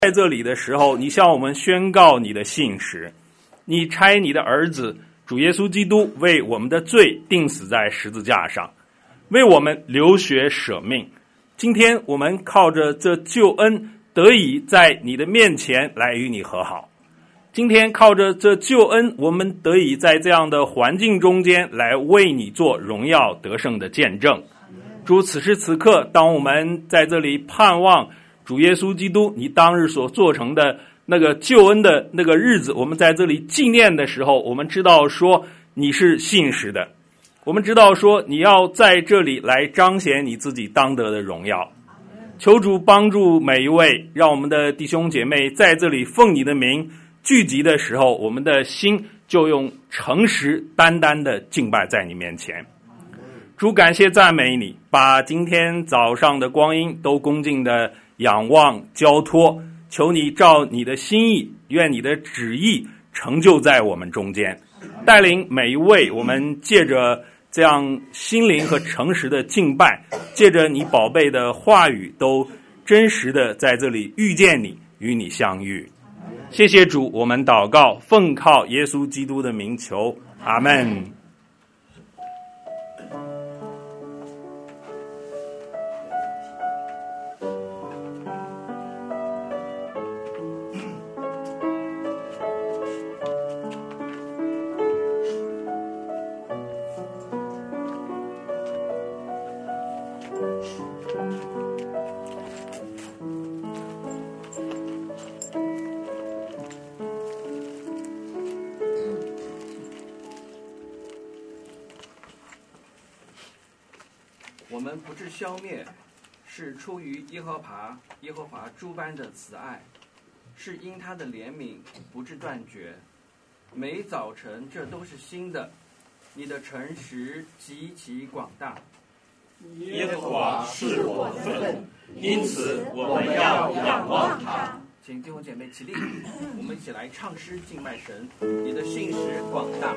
在这里的时候，你向我们宣告你的信实，你差你的儿子主耶稣基督为我们的罪钉死在十字架上，为我们流血舍命。今天我们靠着这救恩得以在你的面前来与你和好，今天靠着这救恩，我们得以在这样的环境中间来为你做荣耀得胜的见证。主，此时此刻，当我们在这里盼望主耶稣基督你当日所做成的那个救恩的那个日子，我们在这里纪念的时候，我们知道说你是信实的，我们知道说你要在这里来彰显你自己当得的荣耀。求主帮助每一位，让我们的弟兄姐妹在这里奉你的名聚集的时候，我们的心就用诚实单单的敬拜在你面前。主，感谢赞美你，把今天早上的光阴都恭敬的仰望交托，求你照你的心意，愿你的旨意成就在我们中间，带领每一位，我们借着这样心灵和诚实的敬拜，借着你宝贝的话语，都真实的在这里遇见你，与你相遇。谢谢主，我们祷告奉靠耶稣基督的名求，阿们。 我们不致消灭，是出于耶和华诸般的慈爱，是因他的怜悯不致断绝。每早晨这都是新的，你的诚实极其广大。 耶和华是我的份，因此我们要仰望他。 请弟兄姐妹起立，我们一起来唱诗敬拜神。你的信实广大。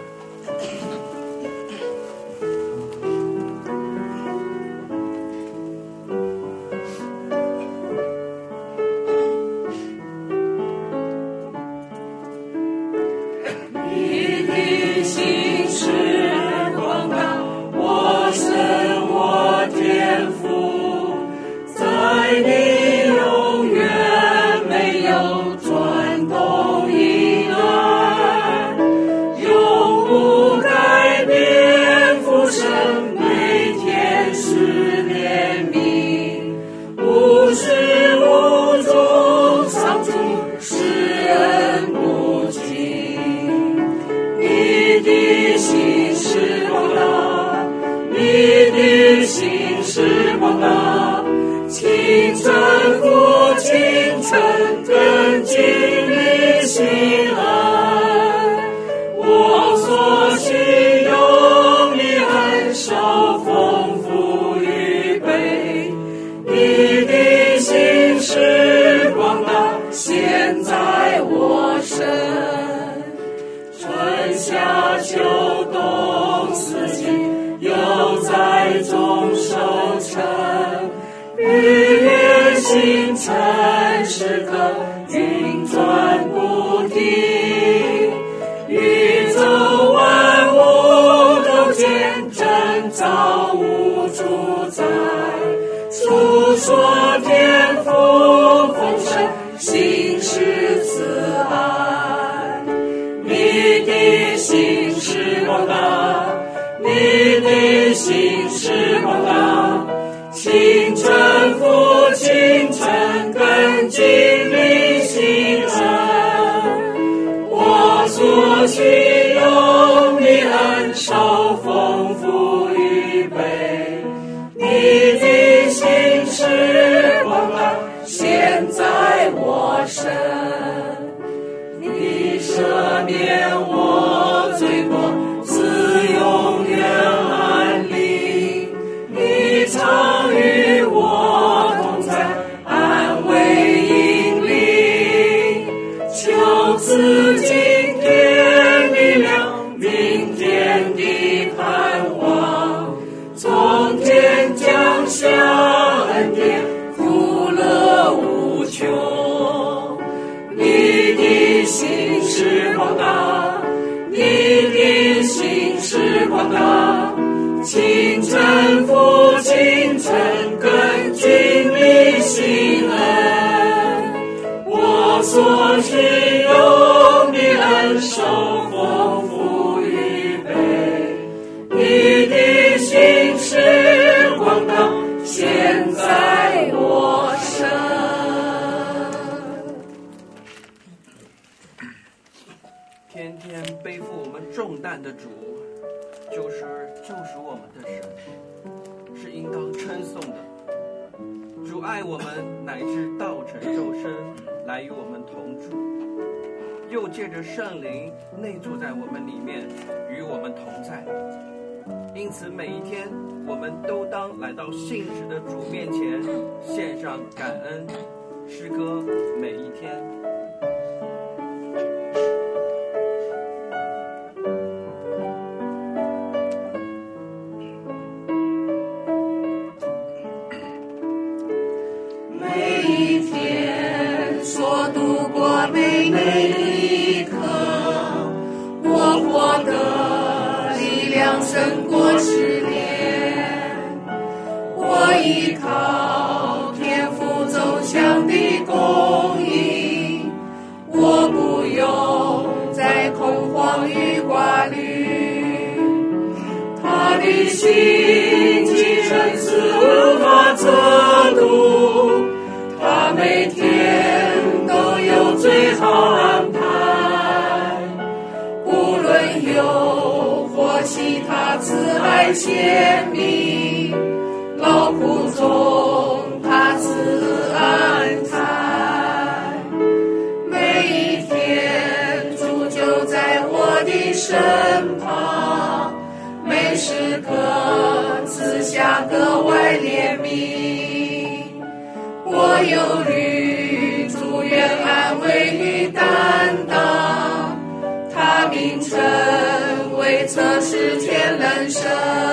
下恩典，福乐无穷。 心是广大，你的心是广大，清晨父清晨更尽力心恩，我所需用的恩手丰富预备，你的心是广大，现在我身。 天天背负我们重担的主，就是救赎我们的神，是应当称颂的。主爱我们，乃至道成肉身，来与我们同住，又借着圣灵内住在我们里面，与我们同在。因此每一天，我们都当来到信实的主面前，献上感恩诗歌。每一天， 每一天所度过每一刻，我获得力量胜过试炼，我依靠天父走向的供应，我不用再恐慌与挂虑，他的心机神似无法测度，他每天都有最好安排，无论有或其他慈爱显明，劳苦中他赐安排，每一天主就在我的身旁，每时刻赐下格外怜悯，我忧虑主愿安慰与担当，他名称为测试天人生，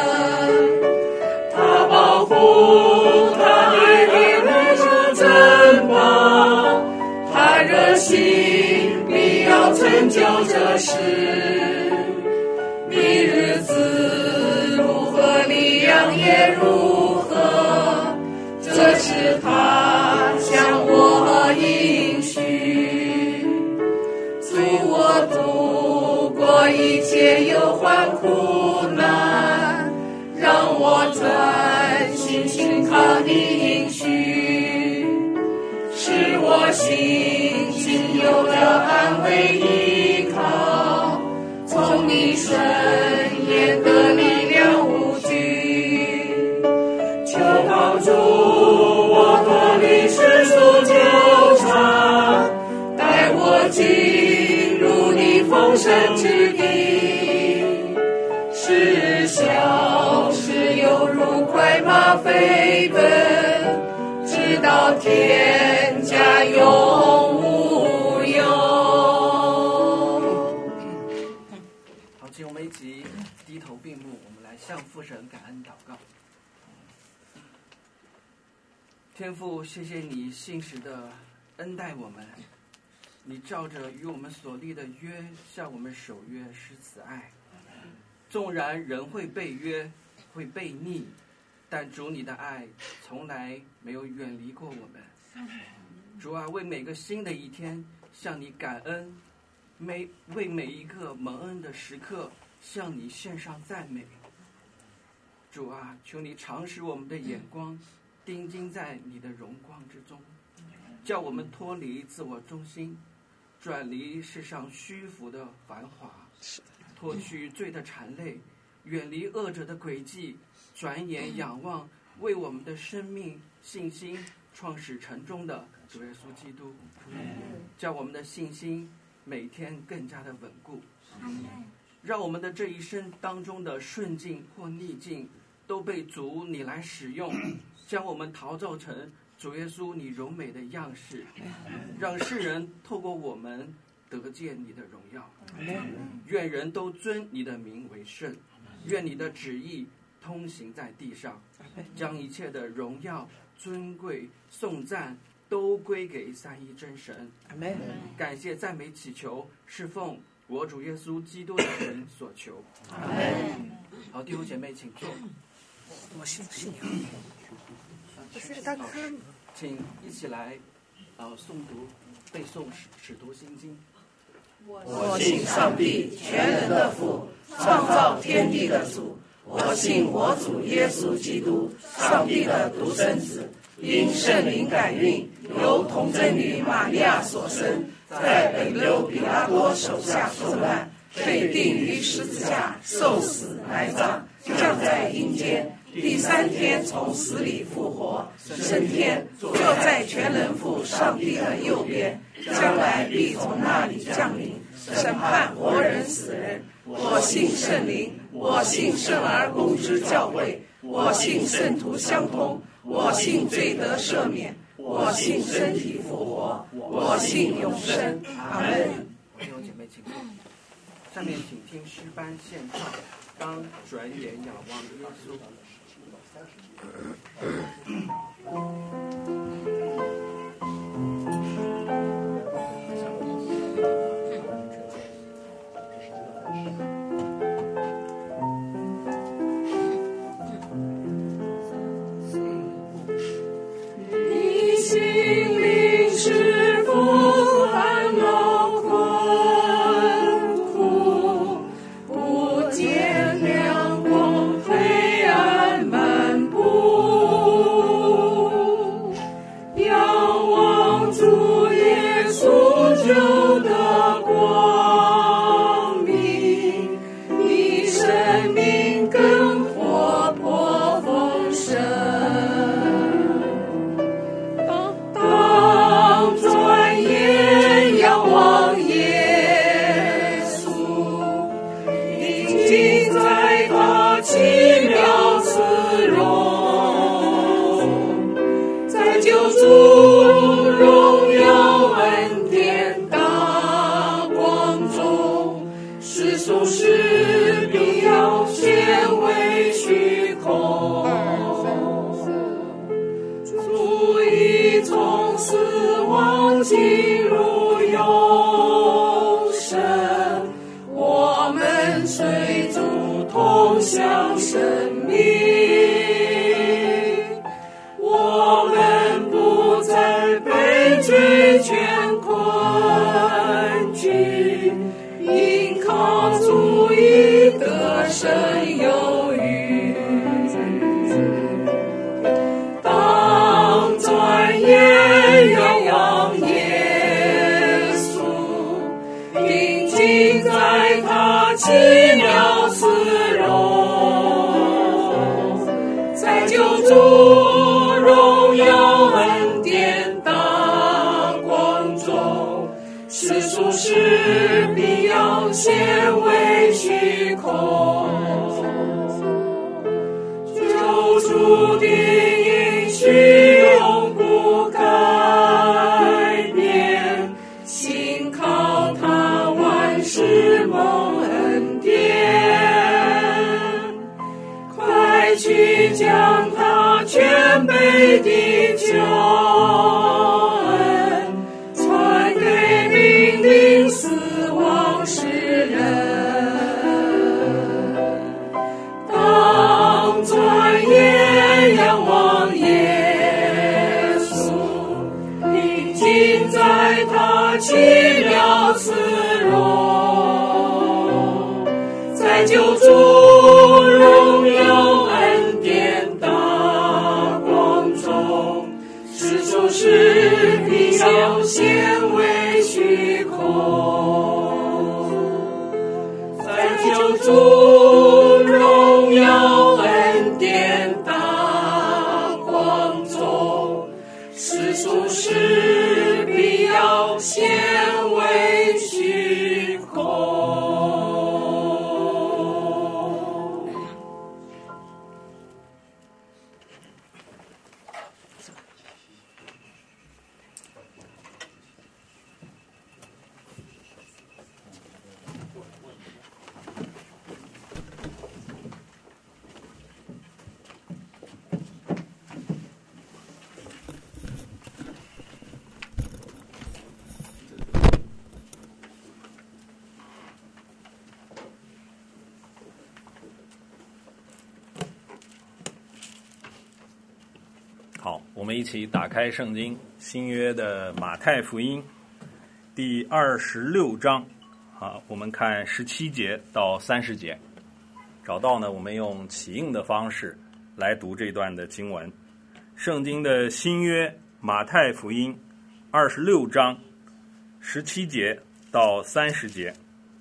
他保护，他爱你如珍宝，他热心必要成就这事，你日子如何力量也如何，这是他向我应许，助我度过一切忧患苦难，让我专心寻靠你应许，使我心情有了安慰依靠，从你圣言的力量无惧，求帮助我脱离世俗纠缠，带我进入你丰盛之地，使小事犹如快马飞奔，直到天家永无忧。 好，请我们一起低头闭目，我们来向父神感恩祷告。天父，谢谢你信实的恩待我们，你照着与我们所立的约向我们守约施慈爱。纵然人会背约，会背逆，但主你的爱从来没有远离过我们。主啊，为每个新的一天向你感恩，为每一个蒙恩的时刻向你献上赞美。主啊，求你常使我们的眼光定睛在你的荣光之中，叫我们脱离自我中心，转离世上虚浮的繁华，脱去罪的缠累，远离恶者的诡计，转眼仰望为我们的生命信心创始成终的主耶稣基督，叫我们的信心每天更加的稳固，让我们的这一生当中的顺境或逆境都被主你来使用，将我们陶造成主耶稣你柔美的样式，让世人透过我们得见你的荣耀。愿人都尊你的名为圣，愿你的旨意通行在地上，将一切的荣耀尊贵颂赞都归给三一真神。 阿门。 感谢赞美祈求，是奉我主耶稣基督的名所求。 阿门。 好，弟兄姐妹，请坐。 我信仰。不是他看。 请一起来，诵读背诵使徒心经。 我信上帝全能的父，创造天地的主。我信我主耶稣基督，上帝的独生子，因圣灵感孕，由童贞女玛利亚所生，在本丢彼拉多手下受难，被钉于十字架，受死埋葬，降在阴间。第3天从死里复活，升天，坐在全能父上帝的右边，将来必从那里降临，审判活人死人。我信圣灵，我信圣而公之教会，我信圣徒相通，我信罪得赦免，我信身体复活，我信永生。阿门。 弟兄姐妹，请坐。下面请听诗班献唱《当转眼仰望耶稣》。 你心灵是否烦恼困苦，不见亮光，黑暗漫步，仰望主耶稣救的光明，你生命更活泼丰盛。当转眼仰望耶稣，定睛在他奇妙慈容，在救主荣耀恩典大光中，世俗事必要显为虚空。主已从死亡进入永生，我们随主同享生命，我们不再被罪圈困局，因靠主已得胜有余。当转眼仰望耶稣，定睛在他奇妙慈容，在救主荣耀恩典大光中，世俗事必要显为虚空。救主的应许永不改变，信靠他万事蒙恩典，快去将他全备的救恩传给濒临死亡世人。当转眼仰望耶稣，定睛在他奇妙慈容，在救主荣耀恩典大光中，世俗事必要显为虚空，在救主荣耀恩典大光中，世俗事必要显为虚空。 们一起打开圣经新约的马太福音第26章我们看17节到30节。找到呢，我们用起印的方式来读这段的经文。圣经的新约马太福音26章17节到30节。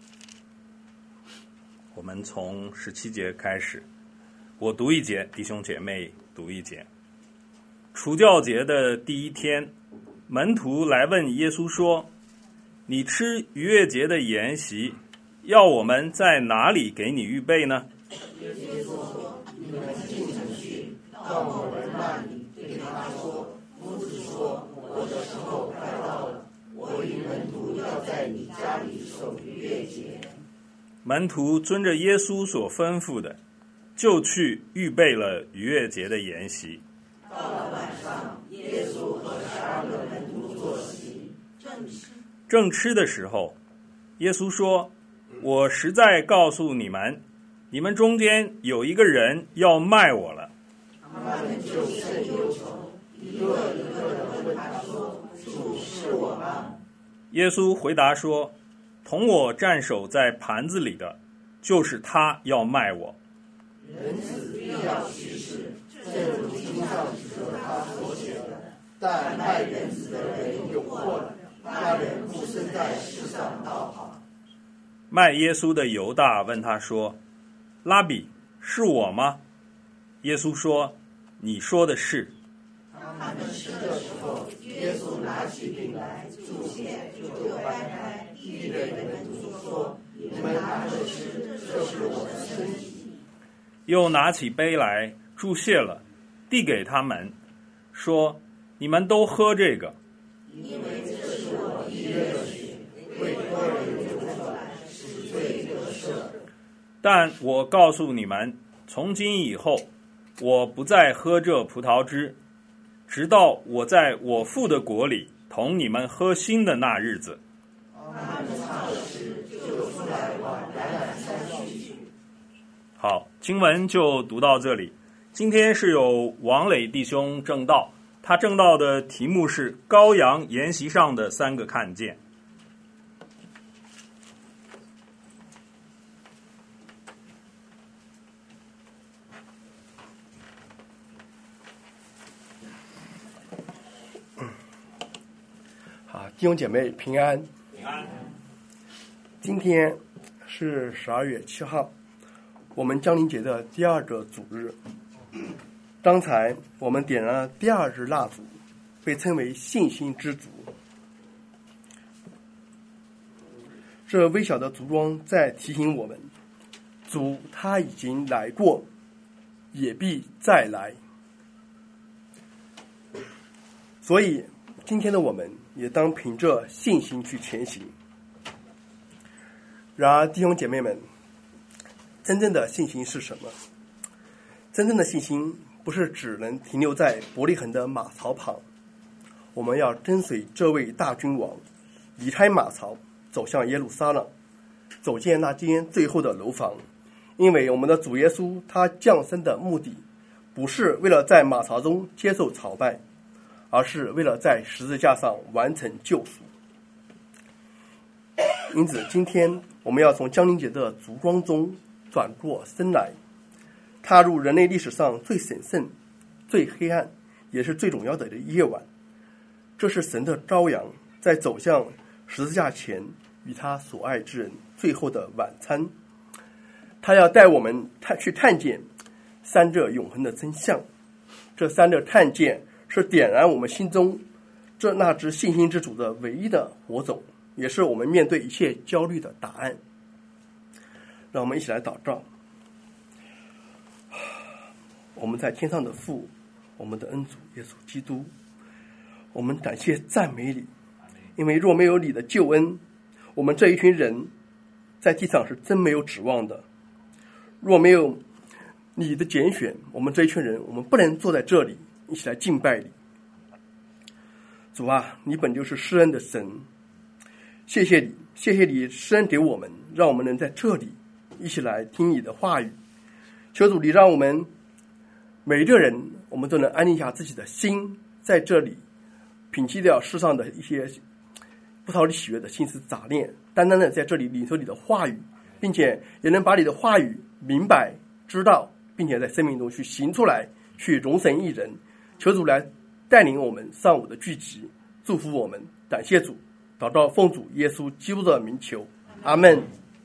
我们从17节开始，我读一节，弟兄姐妹读一节。除酵节的第一天，门徒来问耶稣说：你吃逾越节的筵席，要我们在哪里给你预备呢？ 耶稣说：你们进城去，到某人那里，对他说：夫子说，我的时候快到了，我与门徒要在你家里守逾越节。 门徒遵着耶稣所吩咐的，就去预备了逾越节的筵席。 到了晚上，耶稣和12个门徒坐席， 正吃的时候，耶稣说：我实在告诉你们，你们中间有一个人要卖我了。 他们就甚忧愁，一个一个地问他说：主，是我吗？ 耶稣回答说：同我蘸手在盘子里的，就是他要卖我。 人子必要去世，正如经上指着他所写的。但卖人子的人有祸了，那人不生在世上倒好。 卖耶稣的犹大问他说：拉比，是我吗？耶稣说：你说的是。 他们吃的时候，耶稣拿起饼来，祝谢，就掰开，递给门徒说：你们拿着吃，这是我的身体。 又拿起杯来，祝谢了，递给他们，说：你们都喝这个， 因为这是我一人的血，为多人流出来，使罪得赦。 但我告诉你们，从今以后，我不再喝这葡萄汁，直到我在我父的国里同你们喝新的那日子。 他们唱诗，就出来往橄榄山去。 好，经文就读到这里。今天是有王磊弟兄证道，他证道的题目是羔羊筵席上的3个看见。 弟兄姐妹平安。 平安。 今天是12月7号，我们降临节的第2个主日。刚才我们点燃了第2支蜡烛，被称为信心之烛。这微小的烛光在提醒我们，主他已经来过，也必再来。所以今天的我们也当凭着信心去前行。然而弟兄姐妹们，真正的信心是什么？真正的信心不是只能停留在伯利恒的马槽旁，我们要跟随这位大君王离开马槽，走向耶路撒冷，走进那间最后的楼房。因为我们的主耶稣他降生的目的不是为了在马槽中接受朝拜，而是为了在十字架上完成救赎。因此今天我们要从降临节的烛光中转过身来，踏入人类历史上最神圣、最黑暗也是最荣耀的夜晚。这是神的羔羊在走向十字架前与他所爱之人最后的晚餐。他要带我们去看见3个永恒的真相。这3个看见是点燃我们心中那只信心之主的唯一的火种，也是我们面对一切焦虑的答案。让我们一起来祷告。我们在天上的父，我们的恩主耶稣基督，我们感谢赞美你，因为若没有你的救恩，我们这一群人在地上是真没有指望的。若没有你的拣选，我们这一群人我们不能坐在这里一起来敬拜你。主啊，你本就是施恩的神，谢谢你，谢谢你施恩给我们，让我们能在这里一起来听你的话语。求主你让我们每一个人，我们都能安定下自己的心， 在这里摒弃掉世上的一些不讨你喜悦的心思杂念，单单的在这里领受你的话语，并且也能把你的话语明白知道，并且在生命中去行出来，去荣神益人。求主来带领我们上午的聚集，祝福我们，感谢主，祷告奉主耶稣基督的名求，阿们。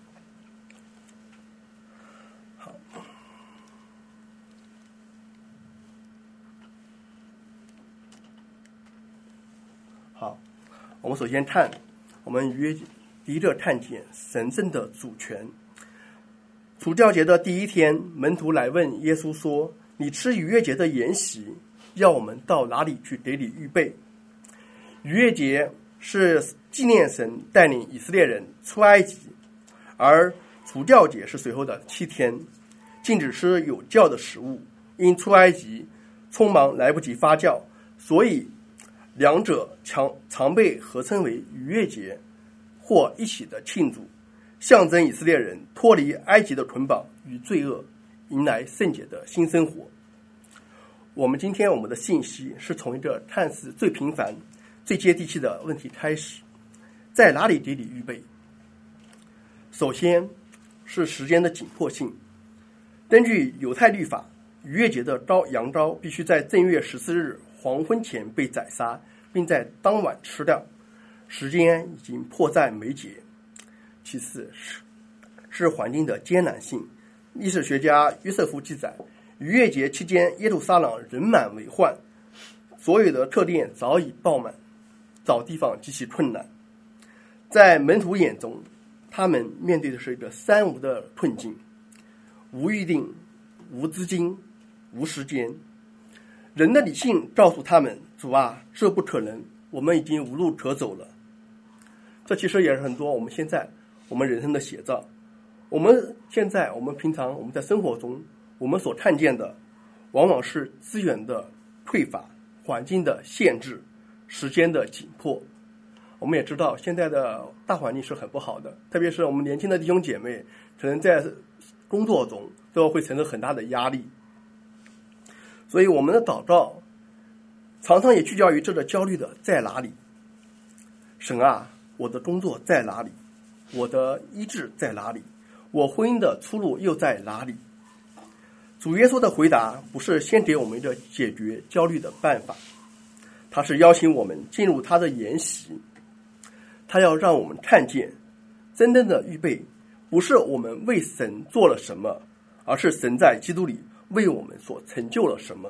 好，我们首先看我们第一个看见神圣的主权。除酵节的第一天，门徒来问耶稣说：“你吃逾越节的筵席，要我们到哪里去给你预备？”逾越节是纪念神带领以色列人出埃及，而除酵节是随后的7天，禁止吃有酵的食物，因出埃及匆忙来不及发酵，所以两者常被合称为逾越节或一起的庆祝，象征以色列人脱离埃及的捆绑与罪恶，迎来圣洁的新生活。今天我们的信息是从一个看似最平凡最接地气的问题开始，在哪里给你预备？首先是时间的紧迫性。根据犹太律法，逾越节的羊羔必须在正月14日黄昏前被宰杀，并在当晚吃掉，时间已经迫在眉睫。其次是环境的艰难性。历史学家约瑟夫记载，逾越节期间耶路撒冷人满为患，所有的客店早已爆满，找地方极其困难。在门徒眼中，他们面对的是一个三无的困境：无预定、无资金、无时间。人的理性告诉他们：主啊，这不可能，我们已经无路可走了。这其实也是很多我们现在我们人生的写照。我们平常我们在生活中我们所看见的往往是资源的匮乏、环境的限制、时间的紧迫。我们也知道现在的大环境是很不好的，特别是我们年轻的弟兄姐妹可能在工作中都会承受很大的压力。所以我们的祷告常常也聚焦于这个焦虑的在哪里。神啊，我的工作在哪里？我的医治在哪里？我婚姻的出路又在哪里？主耶稣的回答不是先给我们一个解决焦虑的办法，他是邀请我们进入他的筵席。他要让我们看见，真正的预备不是我们为神做了什么，而是神在基督里为我们所成就了什么。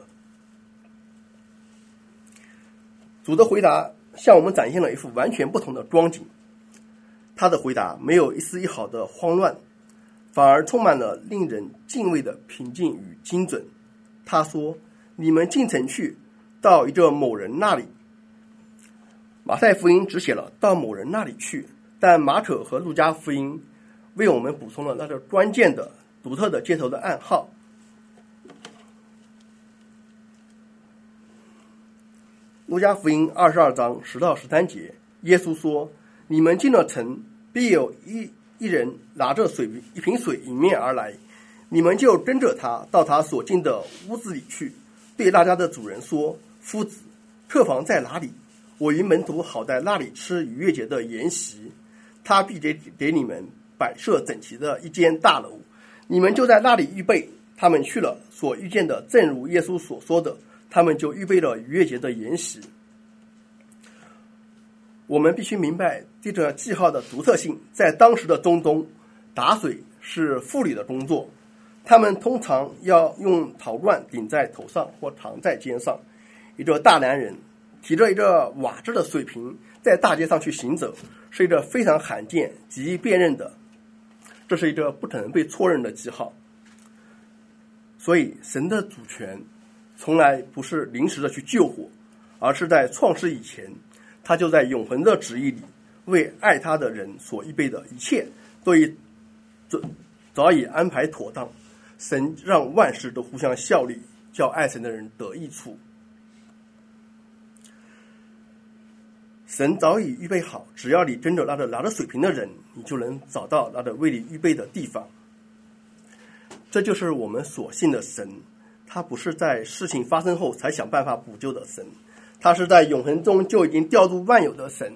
主的回答向我们展现了一幅完全不同的光景。他的回答没有一丝一毫的慌乱，反而充满了令人敬畏的平静与精准。他说：“你们进城去，到一个某人那里。”马太福音只写了到某人那里去，但马可和路加福音为我们补充了那个关键的独特的接头的暗号。路加福音22章10到13节，耶稣说：“你们进了城，必有一人拿着一瓶水迎面而来，你们就跟着他到他所进的屋子里去，对那家的主人说：夫子，客房在哪里？我与门徒好在那里吃逾越节的筵席。他必给你们摆设整齐的一间大楼，你们就在那里预备。他们去了，所遇见的正如耶稣所说的，他们就预备了逾越节的筵席。”我们必须明白这个记号的独特性。在当时的中东，打水是妇女的工作，他们通常要用陶罐顶在头上或扛在肩上。一个大男人提着一个瓦制的水瓶在大街上去行走，是一个非常罕见、极易辨认的，这是一个不可能被错认的记号。所以神的主权从来不是临时的去救火，而是在创世以前，他就在永恒的旨意里为爱他的人所预备的一切都已早已安排妥当。神让万事都互相效力，叫爱神的人得益处。神早已预备好，只要你跟着那个拿着水瓶的人，你就能找到那个为你预备的地方。这就是我们所信的神，他不是在事情发生后才想办法补救的神， 他是在永恒中就已经调度万有的神。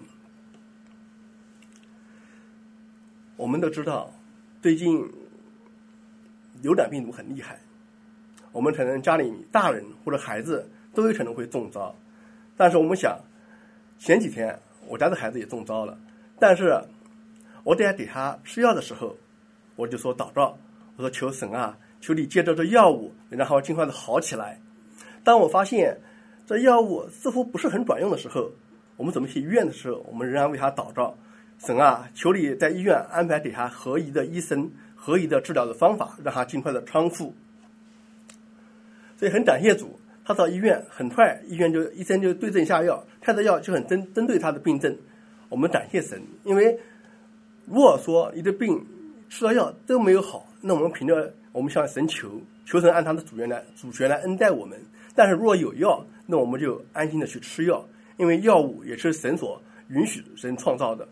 我们都知道，最近流感病毒很厉害，我们可能家里大人或者孩子都有可能会中招。但是我们想，前几天我家的孩子也中招了，但是我在给他吃药的时候，我就说祷告，我说求神啊，求你借着这药物，然后尽快的好起来。当我发现这药物似乎不是很管用的时候，我们准备去医院的时候，我们仍然为他祷告，神啊，求你在医院安排给他合宜的医生、合宜的治疗的方法，让他尽快的康复。所以很感谢主，他到医院很快，医生就对症下药，开的药就很针对他的病症。我们感谢神，因为如果说一个病吃了药都没有好，那我们凭着我们向神求神按他的主权来恩待我们。但是如果有药，那我们就安心的去吃药，因为药物也是神所允许、神创造的。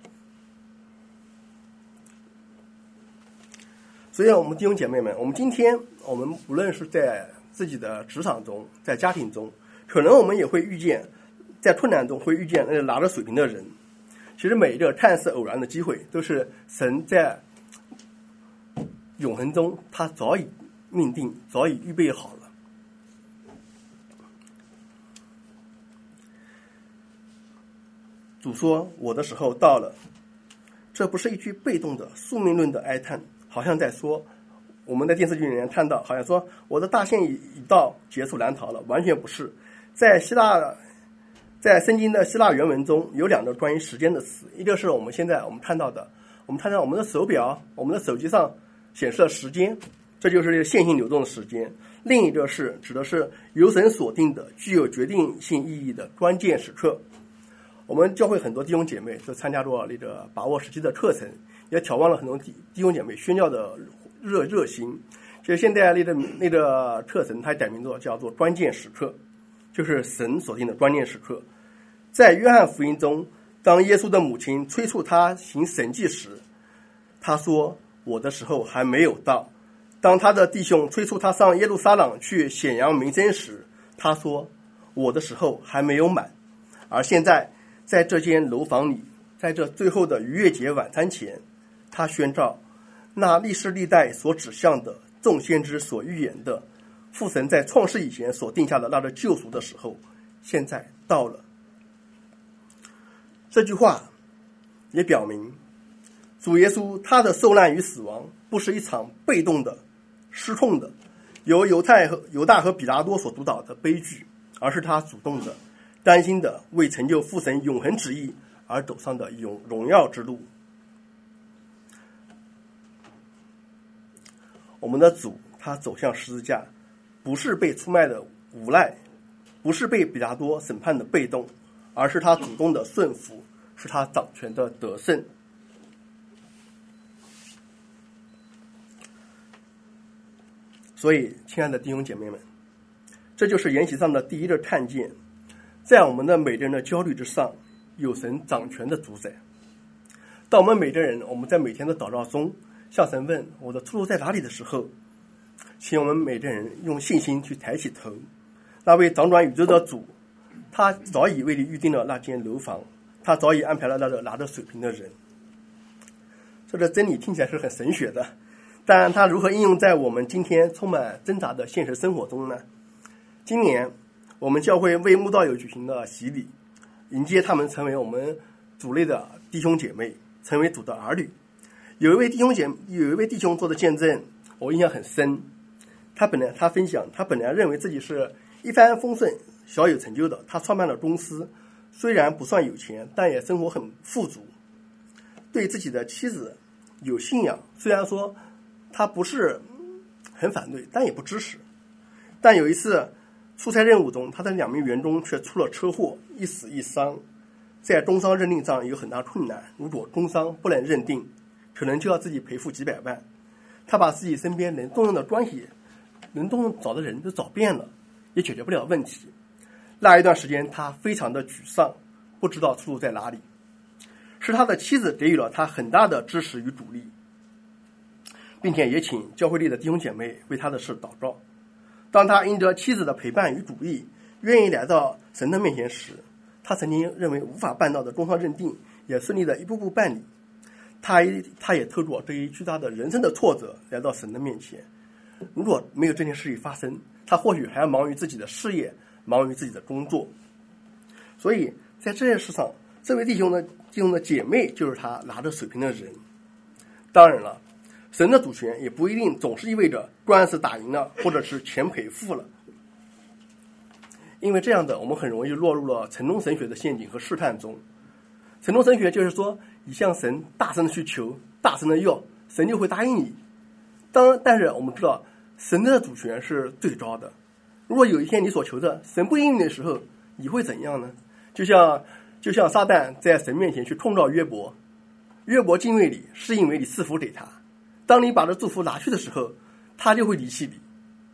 所以我们弟兄姐妹们，我们今天我们无论是在自己的职场中，在家庭中，可能我们也会遇见，在困难中会遇见那个拿着水瓶的人。其实每一个看似偶然的机会，都是神在永恒中他早已命定、早已预备好了。主说：“我的时候到了。”这不是一句被动的宿命论的哀叹，好像在说，我们在电视剧里面看到，好像说我的大限已到，结束难逃了，完全不是。在圣经的希腊原文中有两个关于时间的词，一个是我们现在看到的，我们的手表、我们的手机上显示的时间，这就是线性流动的时间；另一个是指的是由神所定的具有决定性意义的关键时刻。我们教会很多弟兄姐妹都参加过那个把握时机的课程，也眺望了很多弟兄姐妹宣教的热心。其实现在那个课程它改名叫做关键时刻，就是神所定的关键时刻。在约翰福音中，当耶稣的母亲催促他行神迹时，他说：“我的时候还没有到。”当他的弟兄催促他上耶路撒冷去显扬名声时，他说：“我的时候还没有满。”而现在在这间楼房里，在这最后的逾越节晚餐前，他宣告，那历世历代所指向的众先知所预言的父神在创世以前所定下的那个救赎的时候，现在到了。这句话也表明，主耶稣他的受难与死亡不是一场被动的、失控的，由犹大和彼拉多所主导的悲剧，而是他主动的、担心的为成就父神永恒旨意而走上的荣耀之路。我们的主他走向十字架，不是被出卖的无赖，不是被彼拉多审判的被动，而是他主动的顺服，是他掌权的得胜。所以亲爱的弟兄姐妹们，这就是筵席上的第一个看见，在我们的每个人的焦虑之上，有神掌权的主宰。当我们每个人我们在每天的祷告中向神问我的出路在哪里的时候，请我们每个人用信心去抬起头，那位掌管宇宙的主，他早已为你预定了那间楼房，他早已安排了那个拿着水瓶的人。这个真理听起来是很神学的，但它如何应用在我们今天充满挣扎的现实生活中呢？今年我们教会为慕道友举行了洗礼，迎接他们成为我们主内的弟兄姐妹，成为主的儿女。有一位弟兄做的见证，我印象很深。他分享，他本来认为自己是一帆风顺、小有成就的，他创办了公司，虽然不算有钱，但也生活很富足。对自己的妻子有信仰，虽然说他不是很反对，但也不支持。但有一次出差任务中，他的2名员工却出了车祸，一死一伤。在工伤认定上有很大困难，如果工伤不能认定，可能就要自己赔付几百万。他把自己身边能动用的关系、能动用找的人都找遍了，也解决不了问题。那一段时间他非常的沮丧，不知道出路在哪里。是他的妻子给予了他很大的支持与鼓励，并且也请教会里的弟兄姐妹为他的事祷告。当他因着妻子的陪伴与鼓励， 愿意来到神的面前时，他曾经认为无法办到的终伤认定，也顺利的一步步办理。他也透过这一巨大的人生的挫折来到神的面前。如果没有这件事情发生，他或许还要忙于自己的事业，忙于自己的工作。所以在这件事上，这位弟兄的姐妹就是他拿着水瓶的人。当然了，神的主权也不一定总是意味着官司打赢了，或者是钱赔付了。因为这样的，我们很容易落入了城中神学的陷阱和试探中。城中神学就是说，你向神大声的去求，大声的要，神就会答应你。但是我们知道，神的主权是最高的。如果有一天你所求的神不应你的时候，你会怎样呢？就像撒旦在神面前去控告约伯，约伯敬畏你是因为你赐福给他，当你把这祝福拿去的时候，他就会离弃你。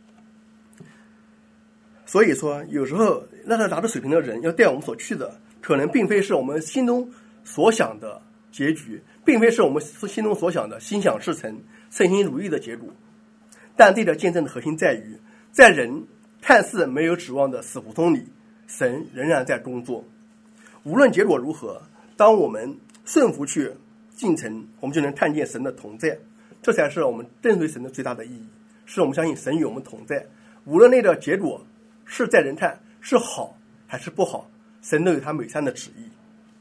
所以说，有时候那个拿着水瓶的人要带我们所去的，可能并非是我们心中所想的结局，并非是我们心中所想的心想事成、称心如意的结果。但这个见证的核心在于，在人看似没有指望的死胡同里，神仍然在工作。无论结果如何，当我们顺服去进程，我们就能看见神的同在。这才是我们跟随神的最大的意义，是我们相信神与我们同在。无论那个结果是在人看是好还是不好，神都有他美善的旨意。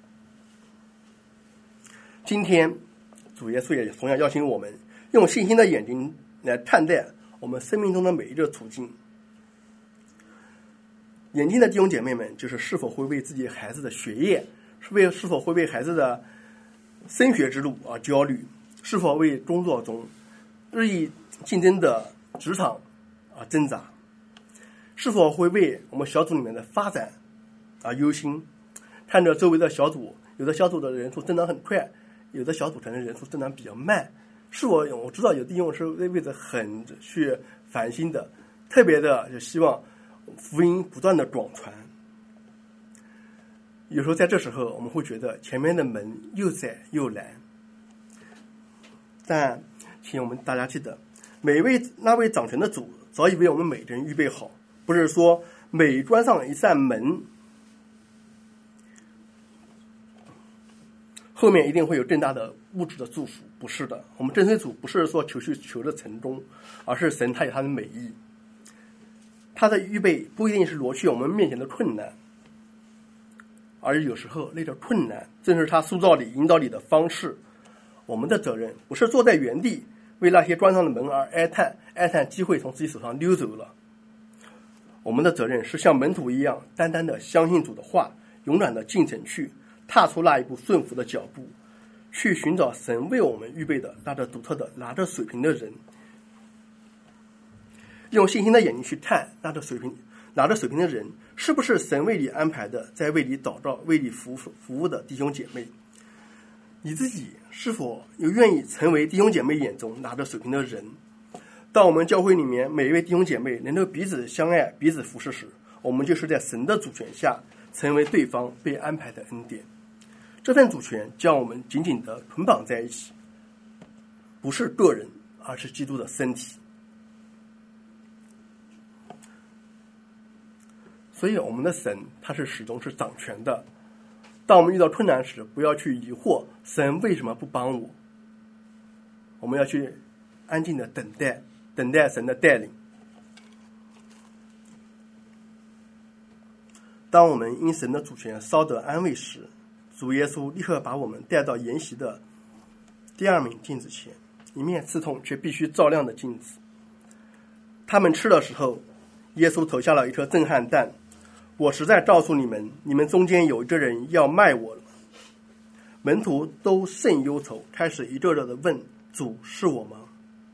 今天主耶稣也同样邀请我们用信心的眼睛来看待我们生命中的每一个处境。眼睛的弟兄姐妹们，就是是否会为自己孩子的学业，是否会为孩子的升学之路而焦虑，是否为工作中日益竞争的职场而挣扎，是否会为我们小组里面的发展而忧心。看着周围的小组，有的小组的人数增长很快，有的小组可能人数增长比较慢，是否我知道有弟兄是为着很去烦心的，特别的就希望福音不断的广传。有时候在这时候我们会觉得前面的门又窄又难，但请我们大家记得，那位掌权的主早已为我们每个人预备好，不是说每关上一扇门后面一定会有更大的物质的祝福，不是的。我们跟随主不是说求着成功，而是神他有他的美意，他的预备不一定是挪去我们面前的困难，而有时候那个困难正是他塑造你引导你的方式。我们的责任不是坐在原地为那些关上的门而哀叹机会从自己手上溜走了，我们的责任是像门徒一样单单的相信主的话，勇敢的进城去，踏出那一步顺服的脚步，去寻找神为我们预备的那个独特的拿着水瓶的人。用信心的眼睛去看拿着水瓶的人是不是神为你安排的，在为你祷告为你服务的弟兄姐妹。你自己是否又愿意成为弟兄姐妹眼中拿着水瓶的人？当我们教会里面每一位弟兄姐妹能够彼此相爱彼此服侍时，我们就是在神的主权下成为对方被安排的恩典。这份主权将我们紧紧地捆绑在一起，不是个人，而是基督的身体。所以我们的神他是始终是掌权的。当我们遇到困难时，不要去疑惑神为什么不帮我，我们要去安静的等待神的带领。当我们因神的主权稍得安慰时，主耶稣立刻把我们带到筵席的第二面镜子前，一面刺痛却必须照亮的镜子。他们吃的时候，耶稣投下了一颗震撼弹，我实在告诉你们，你们中间有一个人要卖我了。门徒都甚忧愁，开始一个个的问，主是我吗？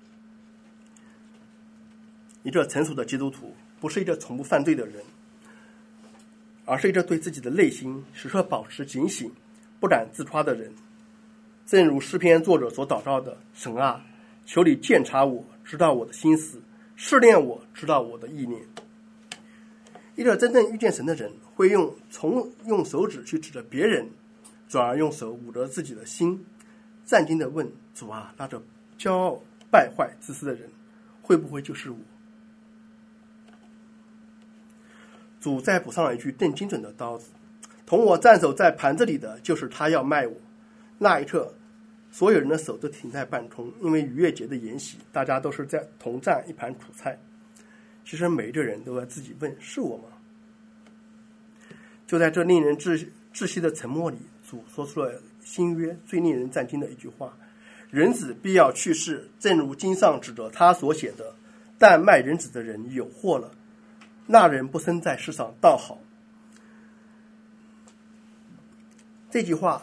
一个成熟的基督徒不是一个从不犯罪的人，而是一个对自己的内心时刻保持警醒不敢自夸的人。正如诗篇作者所祷告的，神啊，求你鉴察我，知道我的心思，试炼我，知道我的意念。一个真正遇见神的人，会从用手指去指着别人，转而用手捂着自己的心，战兢地问，主啊，那个骄傲败坏自私的人会不会就是我？ 主再补上了一句更精准的刀子：同我站守在盘子里的，就是他要卖我。那一刻，所有人的手都停在半空，因为逾越节的筵席，大家都是在同蘸一盘苦菜。其实每一个人都在自己问：是我吗？就在这令人窒息的沉默里，主说出了新约最令人战惊的一句话：人子必要去世，正如经上指着他所写的，但卖人子的人有祸了，那人不生在世上倒好。这句话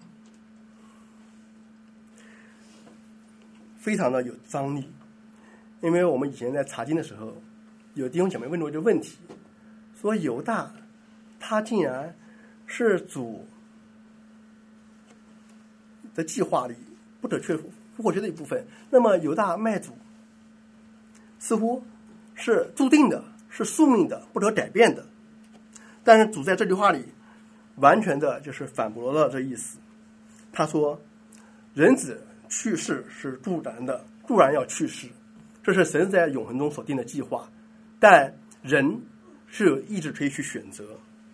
非常的有张力，因为我们以前在查经的时候，有弟兄姐妹问过一个问题，说犹大他竟然是主的计划里不可缺复活节的一部分，那么犹大卖主似乎是注定的，是宿命的，不可改变的。但是主在这句话里完全的就是反驳了这意思。他说人子去世是固然的，固然要去世，这是神在永恒中所定的计划，但人是有意志可以去选择。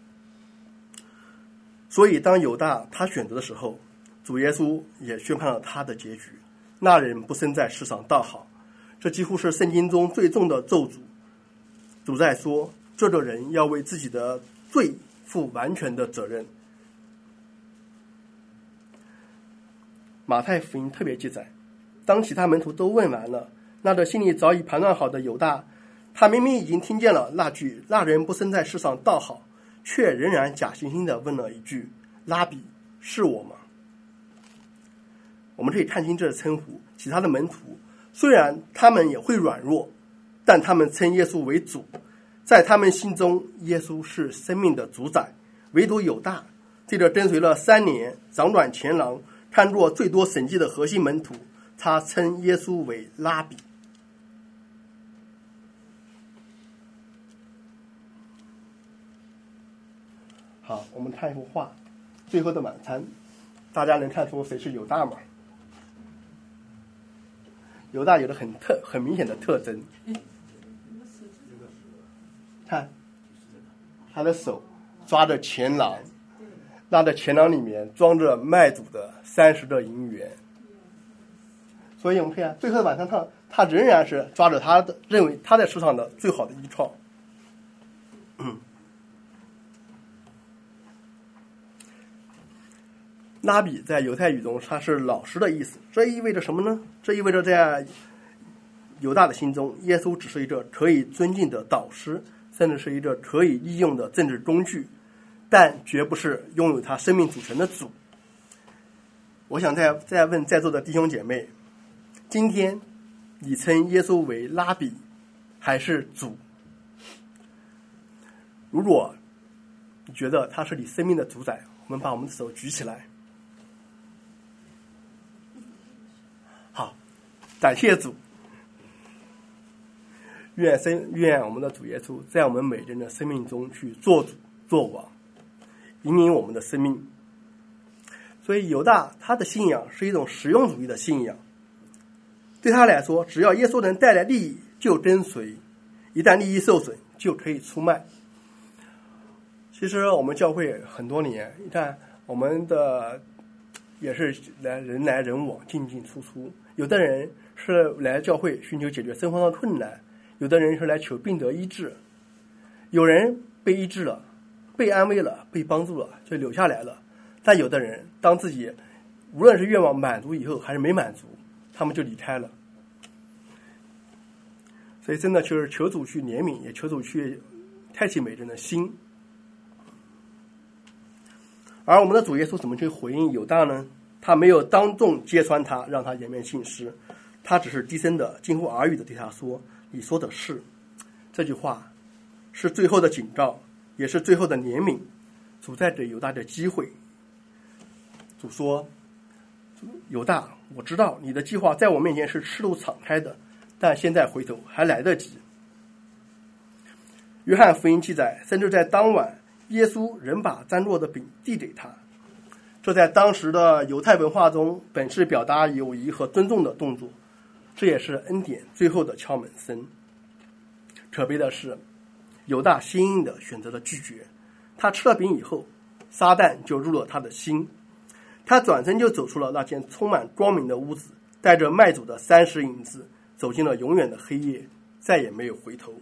所以当犹大他选择的时候，主耶稣也宣判了他的结局：那人不生在世上倒好。这几乎是圣经中最重的咒诅。主在说，这个人要为自己的罪负完全的责任。马太福音特别记载，当其他门徒都问完了，那个心里早已盘算好的犹大，他明明已经听见了那句那人不生在世上倒好，却仍然假惺惺地问了一句：拉比，是我吗？我们可以看清这称呼。其他的门徒虽然他们也会软弱，但他们称耶稣为主，在他们心中耶稣是生命的主宰。唯独犹大这个跟随了3年，掌管前廊，看过最多神迹的核心门徒，他称耶稣为拉比。好，我们看一幅画，最后的晚餐，大家能看出谁是犹大吗？犹大有着很明显的特征，看他的手抓着钱囊，那的钱囊里面装着卖主的30个银元。所以我们看最后的晚餐上，他仍然是抓着他的认为他在世上的最好的依靠。拉比在犹太语中它是老师的意思，这意味着什么呢？这意味着在犹大的心中，耶稣只是一个可以尊敬的导师，甚至是一个可以利用的政治工具，但绝不是拥有他生命主权的主。我想再问在座的弟兄姐妹，今天你称耶稣为拉比还是主？如果你觉得他是你生命的主宰，我们把我们的手举起来。好，感谢主。愿我们的主耶稣在我们每人的生命中去做主做王，引领我们的生命。所以犹大他的信仰是一种实用主义的信仰，对他来说，只要耶稣能带来利益就跟随，一旦利益受损就可以出卖。其实我们教会很多年，你看我们的也是人来人往，进进出出，有的人是来教会寻求解决生活上的困难，有的人是来求病得医治，有人被医治了，被安慰了，被帮助了，就留下来了。但有的人当自己无论是愿望满足以后还是没满足，他们就离开了。所以真的就是求主去怜悯，也求主去开启每人的心。而我们的主耶稣怎么去回应犹大呢？他没有当众揭穿他，让他颜面尽失，他只是低声的近乎耳语的对他说：你说的是。这句话是最后的警告，也是最后的怜悯。主在给犹大的机会。主说：犹大，我知道你的计划在我面前是赤露敞开的，但现在回头还来得及。约翰福音记载，甚至在当晚，耶稣仍把沾过的饼递给他。这在当时的犹太文化中本是表达友谊和尊重的动作，这也是恩典最后的敲门声。可悲的是， 犹大心硬的选择了拒绝。他吃了饼以后，撒旦就入了他的心，他转身就走出了那间充满光明的屋子，带着卖主的30银子走进了永远的黑夜，再也没有回头。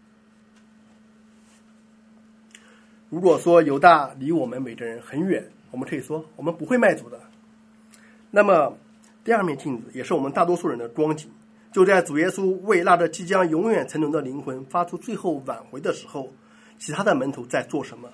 如果说犹大离我们每个人很远，我们可以说我们不会卖主的。那么第二面镜子也是我们大多数人的光景，就在主耶稣为那个即将永远沉沦的灵魂发出最后挽回的时候，其他的门徒在做什么？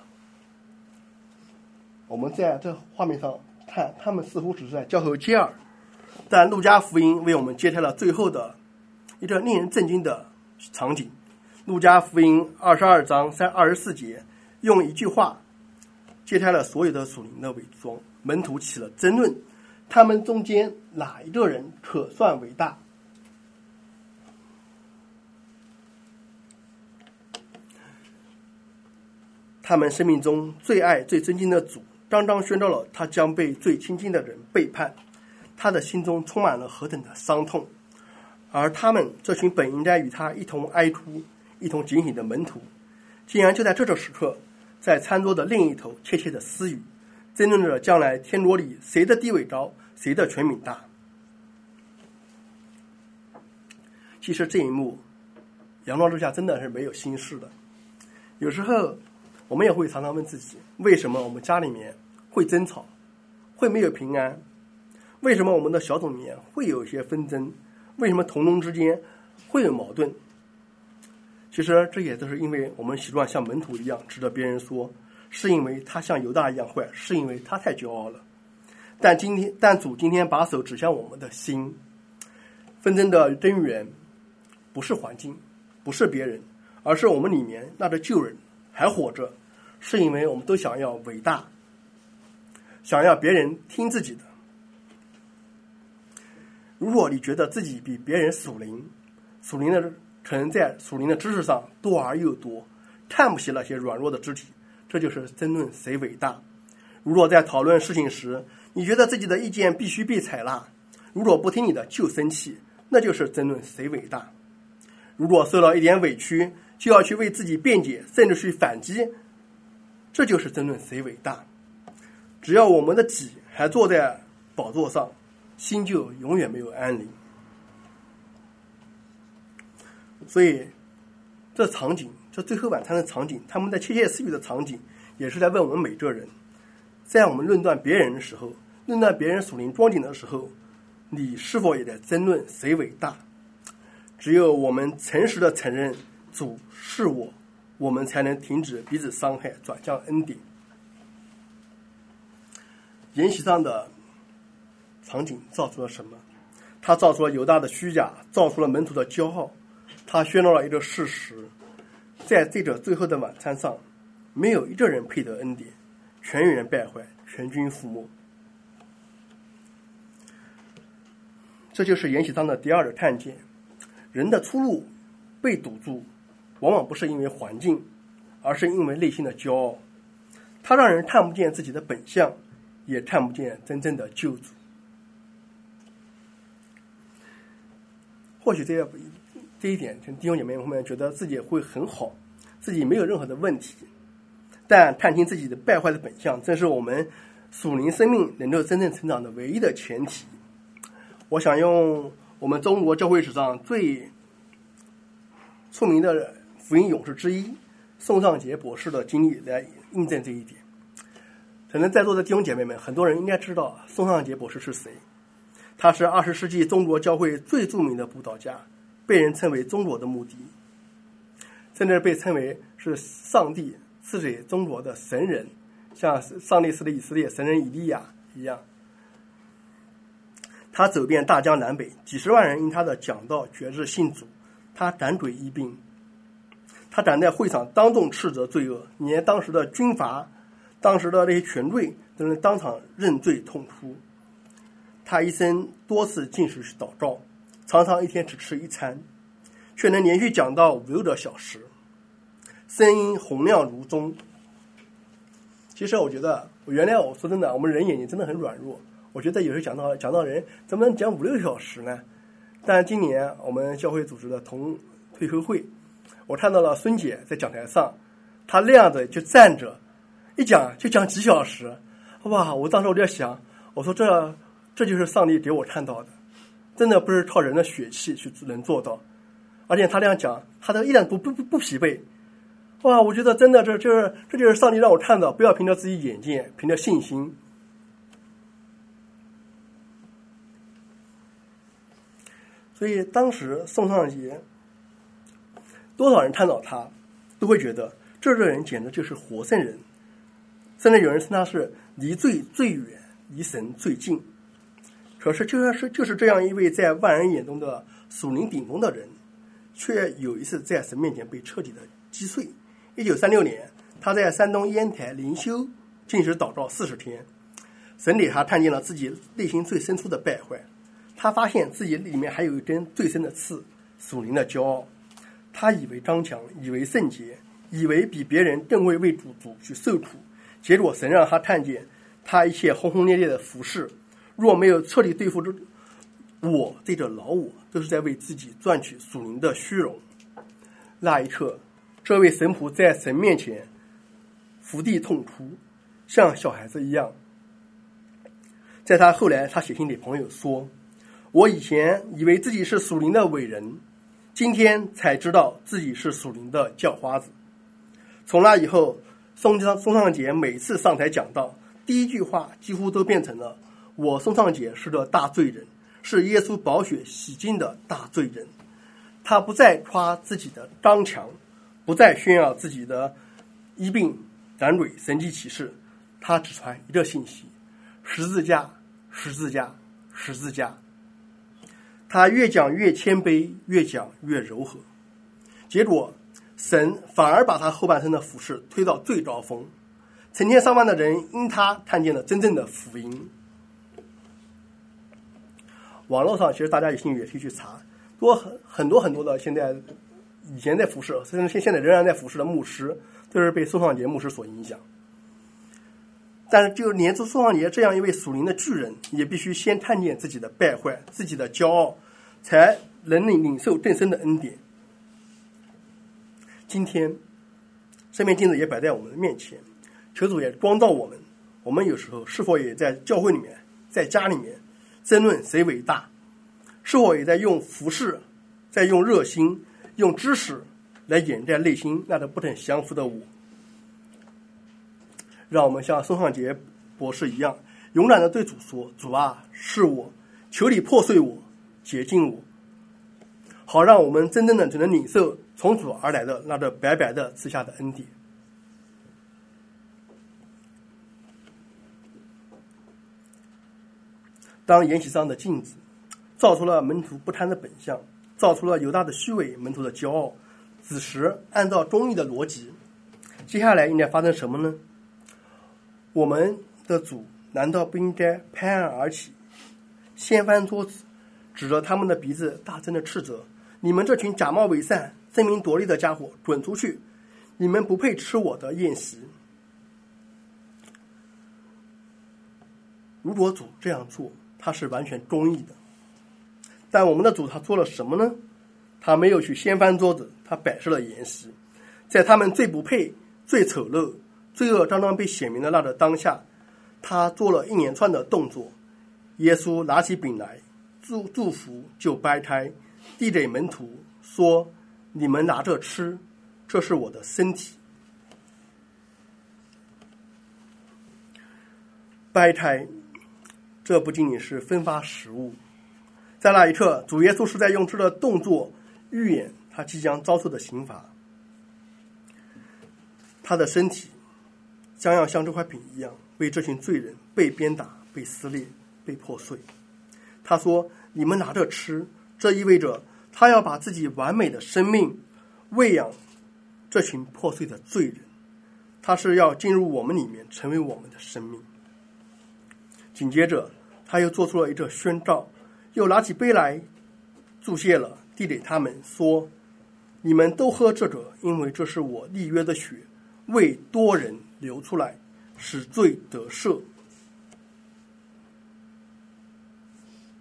我们在这画面上看，他们似乎只是在交头接耳，但路加福音为我们揭开了最后的一个令人震惊的场景。路加福音22章24节用一句话揭开了所有的属灵的伪装。门徒起了争论，他们中间哪一个人可算为大？他们生命中最爱最尊敬的主刚刚宣告了他将被最亲近的人背叛，他的心中充满了何等的伤痛。而他们这群本应该与他一同哀哭一同警醒的门徒，竟然就在这个时刻在餐桌的另一头窃窃的私语，争论着将来天国里谁的地位高，谁的权柄大。其实这一幕阳光之下真的是没有心事的。有时候我们也会常常问自己，为什么我们家里面会争吵，会没有平安？为什么我们的小组里面会有一些纷争？为什么同工之间会有矛盾？其实这也都是因为我们习惯像门徒一样指着别人说，是因为他像犹大一样坏，是因为他太骄傲了。但主今天把手指向我们的心，纷争的根源不是环境，不是别人，而是我们里面那个旧人还活着，是因为我们都想要伟大，想要别人听自己的。如果你觉得自己比别人属灵的可能在属灵的知识上多而又多，看不起那些软弱的肢体，这就是争论谁伟大。如果在讨论事情时，你觉得自己的意见必须被采纳，如果不听你的就生气，那就是争论谁伟大。如果受了一点委屈就要去为自己辩解，甚至去反击，这就是争论谁伟大。只要我们的己还坐在宝座上，心就永远没有安宁。所以这场景，这最后晚餐的场景，他们在窃窃私语的场景，也是在问我们每个人，在我们论断别人的时候，论断别人属灵光景的时候，你是否也在争论谁伟大？只有我们诚实的承认主是我们才能停止彼此伤害，转向恩典。筵席上的场景造出了什么？它造出了犹大的虚假，造出了门徒的骄傲。它宣告了一个事实，在这个最后的晚餐上，没有一个人配得恩典，全员败坏，全军覆没。这就是筵席上的第二个看见，人的出路被堵住，往往不是因为环境，而是因为内心的骄傲。它让人看不见自己的本相，也看不见真正的救主。或许这一点，弟兄姐妹们觉得自己会很好，自己没有任何的问题，但看清自己的败坏的本相，正是我们属灵生命能够真正成长的唯一的前提。我想用我们中国教会史上最出名的福音勇士之一宋尚杰博士的经历来印证这一点。可能在座的弟兄姐妹们，很多人应该知道宋尚杰博士是谁。他是20世纪中国教会最著名的布道家，被人称为中国的穆迪，甚至被称为是上帝赐给中国的神人，像上帝赐给以色列神人以利亚一样。他走遍大江南北，几十万人因他的讲道决志信主。他赶鬼医病，他敢在会上当众斥责罪恶，连当时的军阀、当时的那些权贵都能当场认罪痛哭。他一生多次禁食祷告，常常一天只吃一餐，却能连续讲到5-6个小时，声音洪亮如钟。其实我觉得，原来我说真的，我们人眼睛真的很软弱。我觉得有时候讲到人怎么能讲5-6个小时呢？但今年我们教会组织的退休会， 我看到了孙姐在讲台上，她那样子就站着，一讲就讲几小时，哇！我当时我就在想，我说这就是上帝给我看到的，真的不是靠人的血气去能做到，而且他那样讲，他都一点不疲惫，哇！我觉得真的这就是上帝让我看到，不要凭着自己眼见，凭着信心。所以当时宋尚节，多少人看到他，都会觉得这个人简直就是活圣人，甚至有人称他是离罪最远，离神最近。可是就是这样一位在万人眼中的属灵顶峰的人，却有一次在神面前被彻底的击碎。1936年，他在山东烟台灵修禁食祷告40天，神给他看见了自己内心最深处的败坏，他发现自己里面还有一根最深的刺，属灵的骄傲。他以为刚强，以为圣洁，以为比别人更会为主去受苦，结果神让他看见他一切轰轰烈烈的服事，若没有彻底对付我这个老我，都是在为自己赚取属灵的虚荣。那一刻，这位神仆在神面前伏地痛哭，像小孩子一样。在他后来，他写信给朋友说，我以前以为自己是属灵的伟人，今天才知道自己是属灵的叫花子。从那以后，宋尚节每次上台讲道，第一句话几乎都变成了，我宋尚节是个大罪人，是耶稣宝血洗净的大罪人。他不再夸自己的刚强，不再炫耀自己的医病赶鬼神迹奇事，他只传一个信息，十字架，十字架，十字架。他越讲越谦卑，越讲越柔和，结果神反而把他后半生的服事推到最高峰，成千上万的人因他看见了真正的福音。网络上其实大家有兴趣也可以去查，很多的以前在服事，甚至现在仍然在服事的牧师，都是被宋尚节牧师所影响。但是就连宋尚节这样一位属灵的巨人，也必须先看见自己的败坏，自己的骄傲，才能领受更深的恩典。今天这面镜子也摆在我们的面前，求主也光照我们，我们有时候是否也在教会里面，在家里面争论谁伟大，是否也在用服事，在用热心，用知识来掩盖内心那个不肯降服的我。让我们像宋尚节博士一样，勇敢地对主说，主啊，是我，求你破碎我，洁净我，好让我们真正的只能领受从主而来的那个白白的赐下的恩典。当筵席上的镜子照出了门徒不堪的本相，照出了犹大的虚伪，门徒的骄傲，此时按照公义的逻辑，接下来应该发生什么呢？我们的主难道不应该拍案而起，掀翻桌子，指着他们的鼻子大声的斥责，你们这群假冒伪善争名夺利的家伙，滚出去，你们不配吃我的宴席。如果主这样做，他是完全公义的，但我们的主他做了什么呢？他没有去掀翻桌子，他摆设了筵席，在他们最不配、最丑陋、罪恶刚刚被显明的那个当下，他做了一连串的动作。耶稣拿起饼来，祝福就掰开，递给门徒说，你们拿着吃，这是我的身体。掰开，这不仅仅是分发食物，在那一刻，主耶稣是在用这个动作预演他即将遭受的刑罚。他的身体将要像这块饼一样，为这群罪人被鞭打、被撕裂、被破碎。他说，你们拿着吃，这意味着他要把自己完美的生命喂养这群破碎的罪人，他是要进入我们里面，成为我们的生命。紧接着他又做出了一个宣告，又拿起杯来注谢了，递给他们说，你们都喝这个，因为这是我立约的血，为多人流出来，使罪得赦。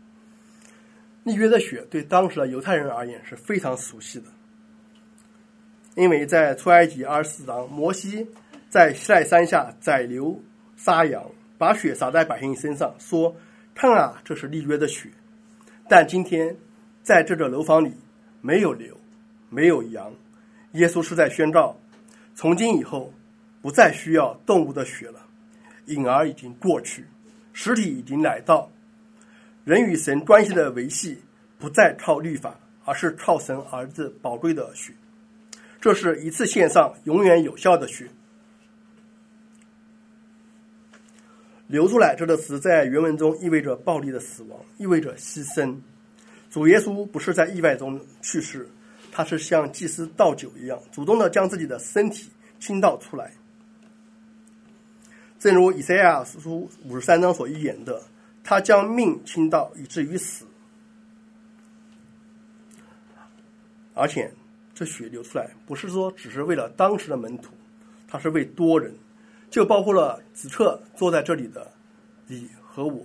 立约的血对当时的犹太人而言是非常熟悉的， 因为在出埃及24章，摩西在西奈山下宰牛杀羊，把血洒在百姓身上，说：“看啊，这是立约的血。”但今天在这楼房里没有牛，没有羊。耶稣是在宣告，从今以后不再需要动物的血了，隐而已经过去，实体已经来到。人与神关系的维系不再靠律法，而是靠神儿子宝贵的血。这是一次献上永远有效的血。流出来这个词在原文中意味着暴力的死亡，意味着牺牲。主耶稣不是在意外中去世，他是像祭司倒酒一样，主动的将自己的身体倾倒出来。正如以赛亚书53章所预言的，他将命倾倒以至于死。而且这血流出来不是说只是为了当时的门徒，它是为多人，就包括了此刻坐在这里的你和我。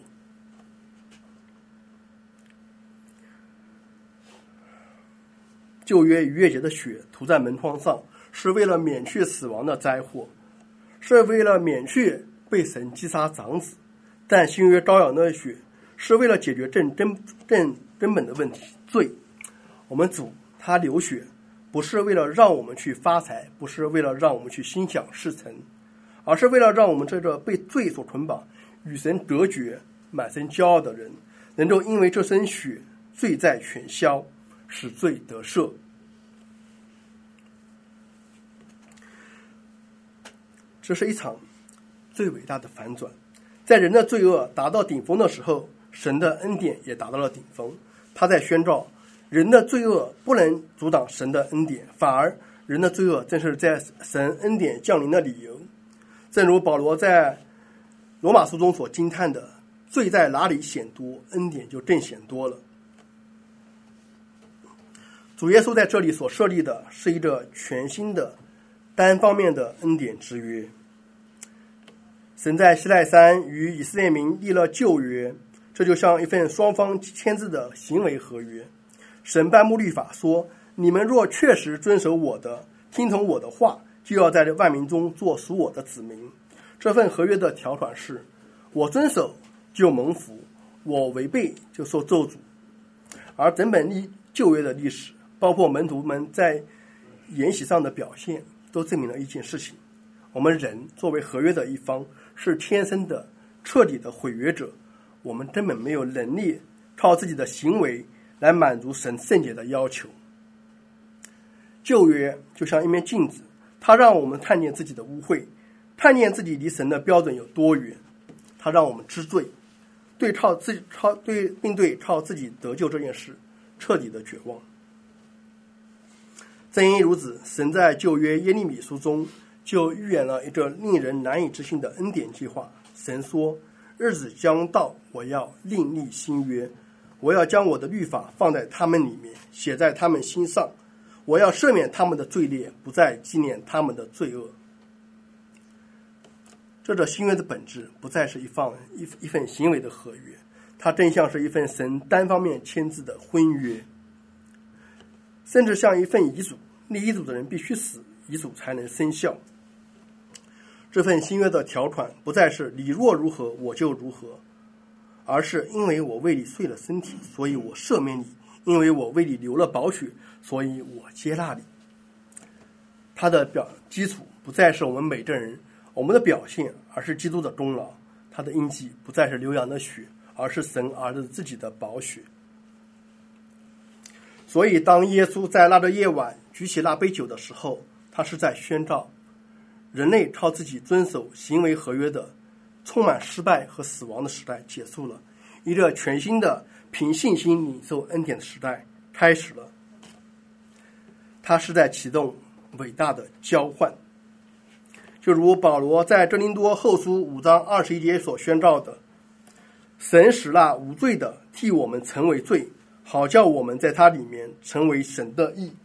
旧约逾越节的血涂在门框上，是为了免去死亡的灾祸，是为了免去被神击杀长子。但新约羔羊的血是为了解决根本的问题，罪。我们主他流血不是为了让我们去发财，不是为了让我们去心想事成，而是为了让我们这个被罪所捆绑、与神隔绝、满身骄傲的人，能够因为这身血罪债全消，使罪得赦。这是一场最伟大的反转。在人的罪恶达到顶峰的时候，神的恩典也达到了顶峰。他在宣告，人的罪恶不能阻挡神的恩典，反而人的罪恶正是在神恩典降临的理由。正如保罗在罗马书中所惊叹的，罪在哪里显多，恩典就更显多了。主耶稣在这里所设立的是一个全新的单方面的恩典之约。神在西奈山与以色列民立了旧约，这就像一份双方签字的行为合约。神颁布律法说，你们若确实遵守我的，听从我的话，就要在万民中做属我的子民。这份合约的条款是，我遵守就蒙福，我违背就受咒诅。而整本旧约的历史，包括门徒们在筵席上的表现，都证明了一件事情：我们人作为合约的一方，是天生的彻底的毁约者。我们根本没有能力靠自己的行为来满足神圣洁的要求。旧约就像一面镜子，它让我们看见自己的污秽，看见自己离神的标准有多远。它让我们知罪，并对靠自己得救这件事彻底的绝望。正因如此，神在旧约耶利米书中就预言了一个令人难以置信的恩典计划。神说，日子将到，我要另立新约，我要将我的律法放在他们里面，写在他们心上，我要赦免他们的罪孽，不再纪念他们的罪恶。这个新约的本质不再是一份行为的合约，它更像是一份神单方面签字的婚约，甚至像一份遗嘱。立遗嘱的人必须死，遗嘱才能生效。这份新约的条款不再是你若如何我就如何，而是因为我为你碎了身体，所以我赦免你；因为我为你流了宝血，所以我接纳你。它的基础不再是我们每个人我们的表现，而是基督的功劳。它的印记不再是流羊的血，而是神儿子自己的宝血。所以当耶稣在那个夜晚举起那杯酒的时候，他是在宣告，人类靠自己遵守行为合约的充满失败和死亡的时代结束了，一个全新的凭信心领受恩典的时代开始了。他是在启动伟大的交换，就如保罗在哥林多后书5章21节所宣告的，神使那无罪的替我们成为罪，好叫我们在他里面成为神的义。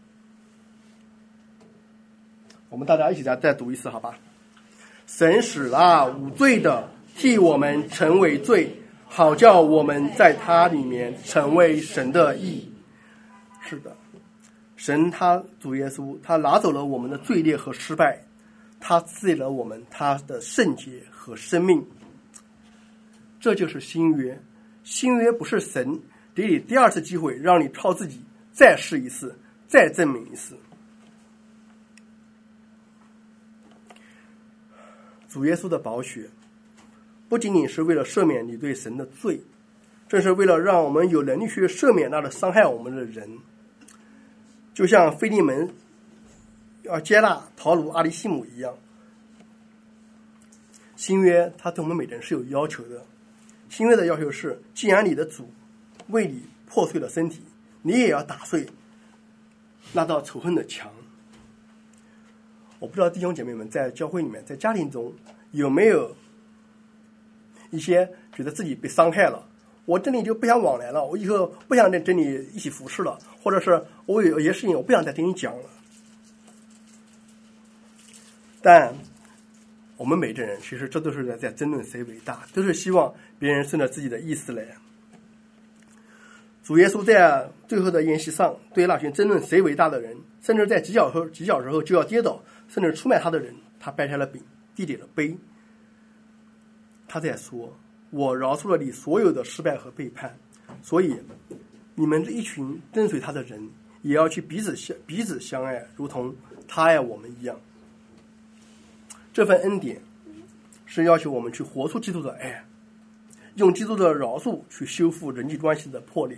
我们大家一起再读一次好吧？神使那无罪的替我们成为罪，好叫我们在他里面成为神的义。是的， 神主耶稣他拿走了我们的罪孽和失败，他赐给了我们他的圣洁和生命。这就是新约。新约不是神给你第二次机会让你靠自己再试一次，再证明一次。主耶稣的宝血不仅仅是为了赦免你对神的罪，正是为了让我们有能力去赦免那个伤害我们的人。就像腓利门要接纳陶鲁阿里西姆一样，新约他对我们每人是有要求的。新约的要求是，既然你的主为你破碎了身体，你也要打碎那道仇恨的墙。我不知道弟兄姐妹们在教会里面，在家庭中有没有一些觉得自己被伤害了，我这里就不想往来了，我以后不想跟你一起服侍了，或者是我有些事情我不想再跟你讲了。但我们每个人其实这都是在争论谁伟大，都是希望别人顺着自己的意思来。主耶稣在最后的宴席上对那群争论谁伟大的人，甚至在几小时后就要跌倒甚至出卖他的人，他掰开了饼，递给了杯。他在说，我饶恕了你所有的失败和背叛，所以你们这一群跟随他的人也要去彼此相爱，如同他爱我们一样。这份恩典是要求我们去活出基督的爱，用基督的饶恕去修复人际关系的破裂。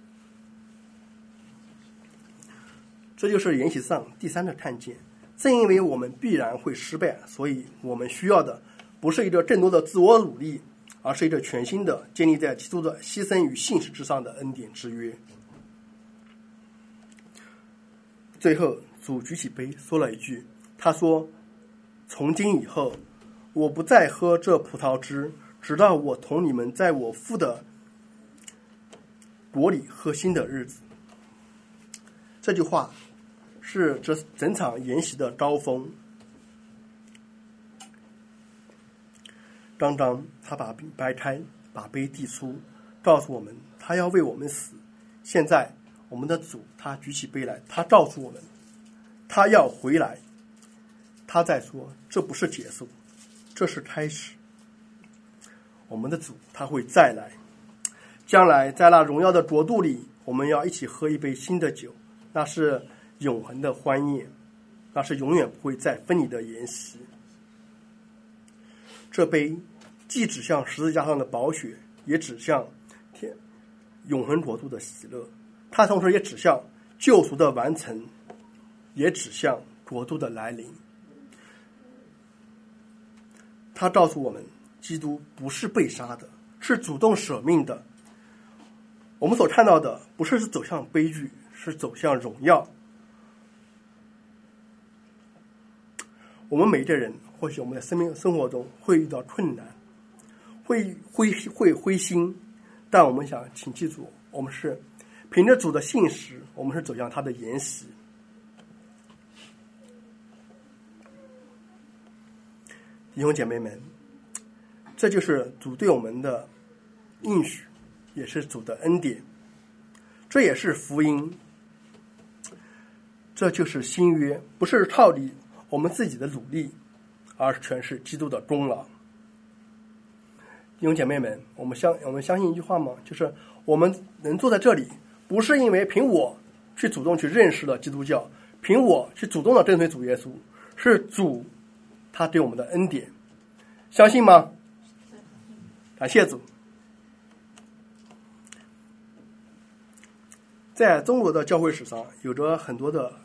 这就是筵席上第三个看见。正因为我们必然会失败，所以我们需要的不是一个更多的自我努力，而是一个全新的建立在基督的牺牲与信实之上的恩典之约。最后主举起杯说了一句，他说，从今以后我不再喝这葡萄汁，直到我同你们在我父的国里喝新的日子。这句话是这整场筵席的高峰。刚刚他把饼掰开，把杯递出，告诉我们他要为我们死。现在我们的主他举起杯来，他告诉我们他要回来。他在说，这不是结束，这是开始。我们的主他会再来，将来在那荣耀的国度里，我们要一起喝一杯新的酒，那是永恒的欢宴，那是永远不会再分离的筵席。这杯既指向十字架上的宝血，也指向永恒国度的喜乐，它同时也指向救赎的完成，也指向国度的来临。他告诉我们，基督不是被杀的，是主动舍命的。我们所看到的不是走向悲剧，是走向荣耀。我们每一个人或许我们在生活中会遇到困难，会灰心，但我们想请记住，我们是凭着主的信实，我们是走向他的筵席。弟兄姐妹们，这就是主对我们的应许，也是主的恩典，这也是福音，这就是新约，不是靠我们自己的努力，而全是基督的功劳。弟兄姐妹们，我们相信一句话吗？就是我们能坐在这里，不是因为凭我去主动去认识了基督教，凭我去主动的跟随主耶稣，是主他对我们的恩典，相信吗？感谢主。在中国的教会史上，有着很多的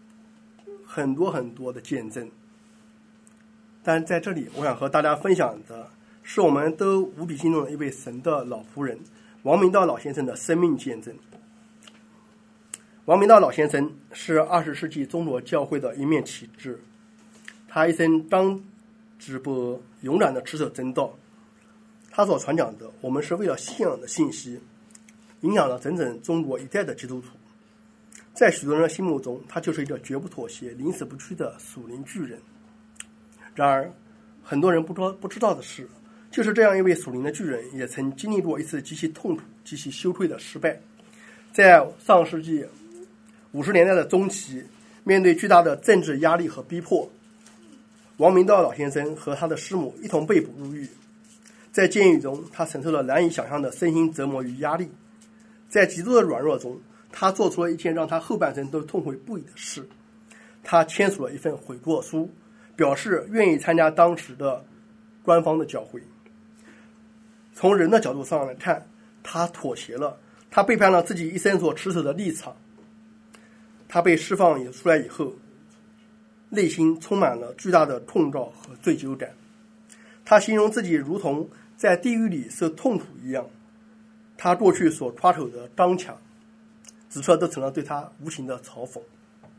见证，但在这里我想和大家分享的是我们都无比敬重的一位神的老仆人王明道老先生的生命见证。王明道老先生是20世纪中国教会的一面旗帜，他一生刚直播勇敢的持守真道，他所传讲的我们是为了信仰的信息，影响了整整中国一代的基督徒。在许多人的心目中，他就是一个绝不妥协宁死不屈的属灵巨人。然而很多人不知道的是，就是这样一位属灵的巨人也曾经历过一次极其痛苦极其羞愧的失败。在上世纪 50年代的中期，面对巨大的政治压力和逼迫，王明道老先生和他的师母一同被捕入狱。在监狱中，他承受了难以想象的身心折磨与压力。在极度的软弱中，他做出了一件让他后半生都痛悔不已的事。他签署了一份悔过书，表示愿意参加当时的官方的教会。从人的角度上来看，他妥协了，他背叛了自己一生所持守的立场。他被释放出来以后，内心充满了巨大的痛躁和罪疚感。他形容自己如同在地狱里受痛苦一样，他过去所夸口的刚强，此刻都成了对他无情的嘲讽。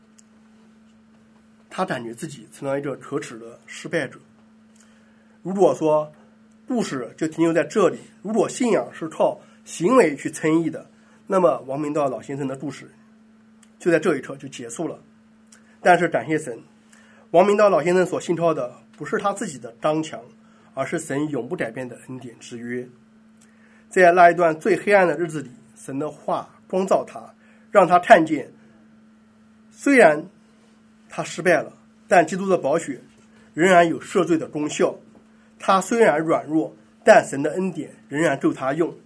他感觉自己成了一个可耻的失败者。如果说故事就停留在这里，如果信仰是靠行为去称义的，那么王明道老先生的故事就在这一刻就结束了。但是感谢神，王明道老先生所信靠的不是他自己的刚强，而是神永不改变的恩典之约。在那一段最黑暗的日子里，神的话光照他，让他看见，虽然他失败了，但基督的宝血仍然有赦罪的功效。他虽然软弱，但神的恩典仍然够他用。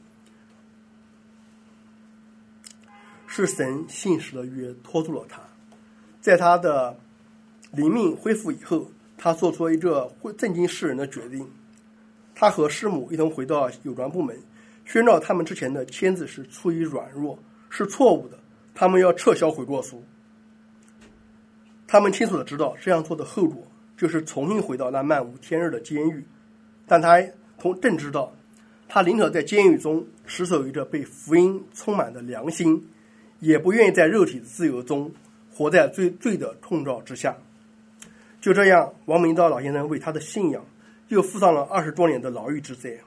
是神信实的约拖住了他。在他的灵命恢复以后，他做出了一个震惊世人的决定。他和师母一同回到有关部门，宣告他们之前的签字是出于软弱，是错误的，他们要撤销悔过书。他们清楚地知道这样做的后果就是重新回到那漫无天日的监狱，但他更知道，他宁可在监狱中持守一个被福音充满的良心，也不愿意在肉体的自由中活在罪的控告之下。就这样，王明道老先生为他的信仰又付上了20多年的牢狱之灾。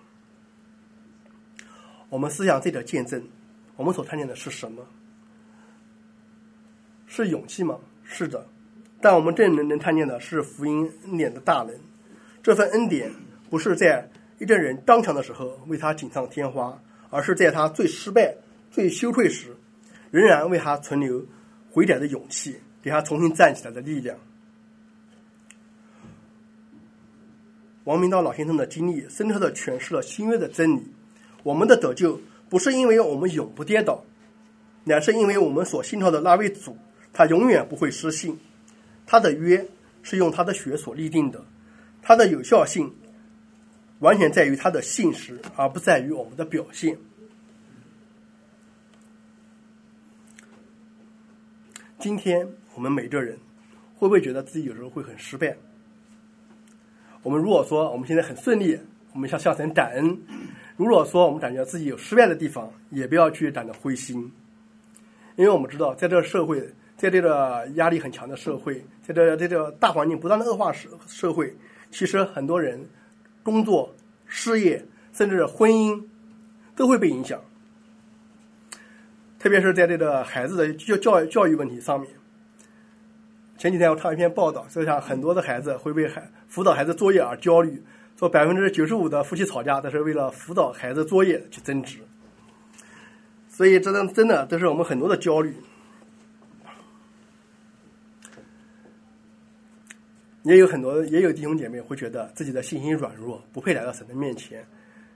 我们思想这个见证，我们所看见的是什么？是勇气吗？是的，但我们更能看见的是福音恩典的大能。这份恩典不是在一个人刚强的时候为他锦上添花，而是在他最失败、最羞愧时，仍然为他存留悔改的勇气，给他重新站起来的力量。王明道老先生的经历深刻地诠释了新约的真理。我们的得救不是因为我们永不跌倒，乃是因为我们所信靠的那位主，他永远不会失信。他的约是用他的血所立定的，他的有效性完全在于他的信实，而不在于我们的表现。今天我们每个人会不会觉得自己有时候会很失败？我们如果说我们现在很顺利，我们向神感恩；如果说我们感觉自己有失败的地方，也不要去感到灰心，因为我们知道，在这个社会，在这个压力很强的社会，在这个大环境不断的恶化社会，其实很多人工作、事业，甚至婚姻都会被影响。特别是在这个孩子的教育问题上面。前几天我看一篇报道，就像很多的孩子会为辅导孩子作业而焦虑，说95%的夫妻吵架，这是为了辅导孩子作业去争执。所以真的这是我们很多的焦虑。也有弟兄姐妹会觉得自己的信心软弱，不配来到神的面前。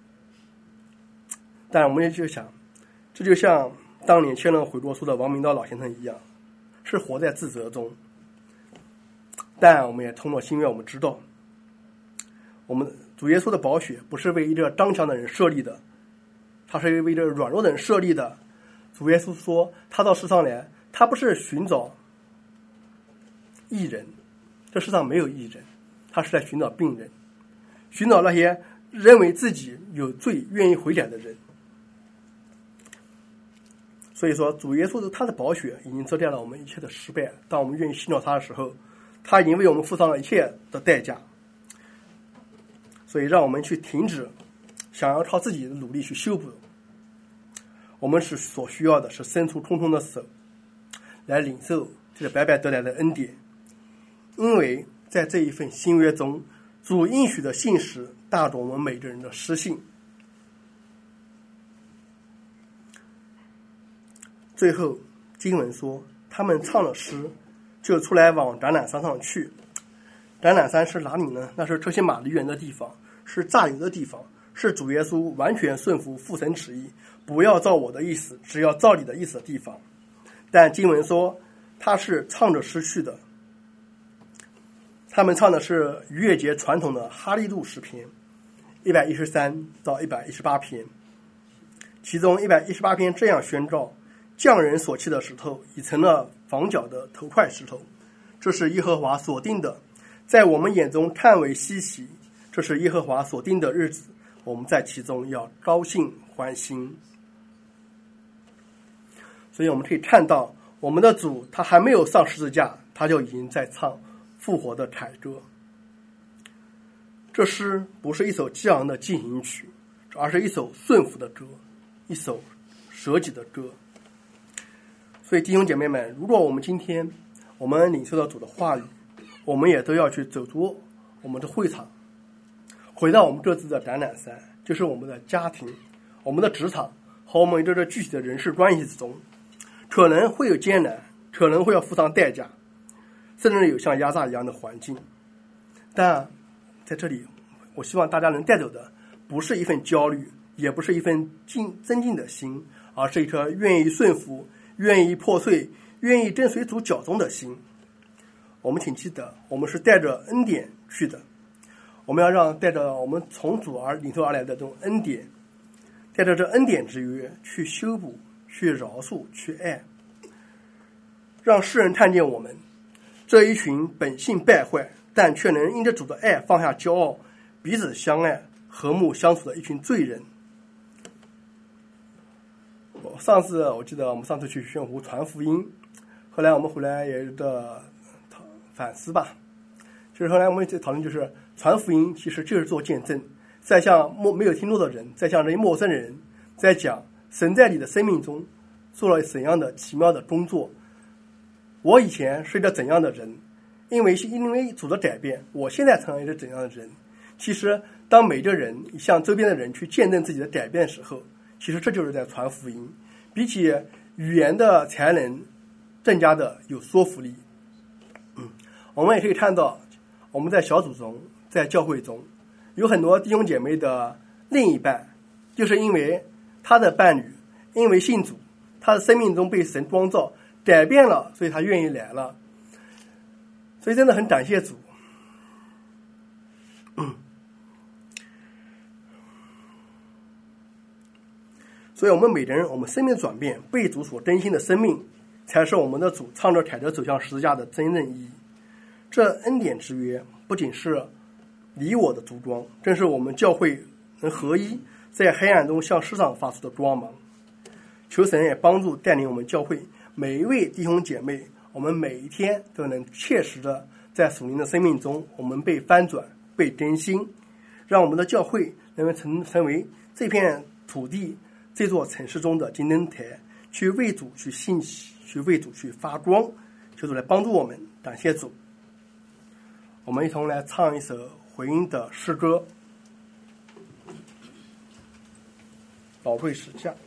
但我们也就想，这就像当年签了悔过书的王明道老先生一样，是活在自责中。但我们也通过新约，我们知道，我们主耶稣的宝血不是为一个刚强的人设立的，他是为一个软弱的人设立的。主耶稣说，他到世上来，他不是寻找义人，这世上没有义人，他是在寻找病人，寻找那些认为自己有罪、愿意悔改的人。所以说，主耶稣他的宝血已经遮盖了我们一切的失败。当我们愿意信靠他的时候，他已经为我们付上了一切的代价。所以让我们去停止想要靠自己的努力去修补。我们所需要的是伸出空空的手来领受这个白白得来的恩典。因为在这一份新约中，主应许的信实大过我们每个人的失信。最后经文说， 他们唱了诗，就出来往橄榄山上去。橄榄山是哪里呢？那是车西马利园的地方，是榨油的地方，是主耶稣完全顺服父神旨意，不要照我的意思，只要照你的意思的地方。但经文说他是唱着诗去的。他们唱的是逾越节传统的哈利路诗篇113到118篇，其中118篇这样宣告：匠人所砌的石头已成了房角的头块石头，这是耶和华所定的，在我们眼中看为稀奇，这是耶和华所定的日子，我们在其中要高兴欢欣。所以我们可以看到，我们的主他还没有上十字架，他就已经在唱复活的凯歌。这诗不是一首激昂的进行曲，而是一首顺服的歌，一首舍己的歌。所以弟兄姐妹们，如果我们今天我们领受到主的话语，我们也都要去走出我们的会场，回到我们各自的橄榄山，就是我们的家庭、我们的职场和我们这具体的人事关系之中，可能会有艰难，可能会要付上代价，甚至有像压榨一样的环境。但在这里，我希望大家能带走的不是一份焦虑，也不是一份增进的心，而是一颗愿意顺服、愿意破碎、愿意跟随主脚中的心。我们请记得，我们是带着恩典去的，我们要让带着我们从主而领受而来的这种恩典，带着这恩典之约去修补、去饶恕、去爱，让世人看见我们这一群本性败坏，但却能因着主的爱放下骄傲，彼此相爱、和睦相处的一群罪人。我记得我们上次去宣湖传福音，后来我们回来也有的反思吧，就是后来我们在讨论，就是传福音其实就是做见证，在向没有听过的人，在向这些陌生人，在讲神在你的生命中做了怎样的奇妙的工作。我以前是一个怎样的人，因为主的改变，我现在成为一个怎样的人。其实当每个人向周边的人去见证自己的改变的时候，其实这就是在传福音，比起语言的才能更加的有说服力。我们也可以看到，我们在小组中，在教会中，有很多弟兄姐妹的另一半，就是因为他的伴侣因为信主，他的生命中被神光照改变了，所以他愿意来了。所以真的很感谢主。所以我们每个人，我们生命的转变，被主所更新的生命，才是我们的主唱着凯歌走向十字架的真正意义。这恩典之约不仅是你我的烛光，正是我们教会能合一，在黑暗中向世上发出的光芒。求神也帮助带领我们教会每一位弟兄姐妹，我们每一天都能切实的在属灵的生命中，我们被翻转、被更新，让我们的教会能够成为这片土地、这座城市中的金灯台，去为主去兴起，去为主去发光。求主来帮助我们，感谢主。我们一同来唱一首回应的诗歌《宝贵石架》。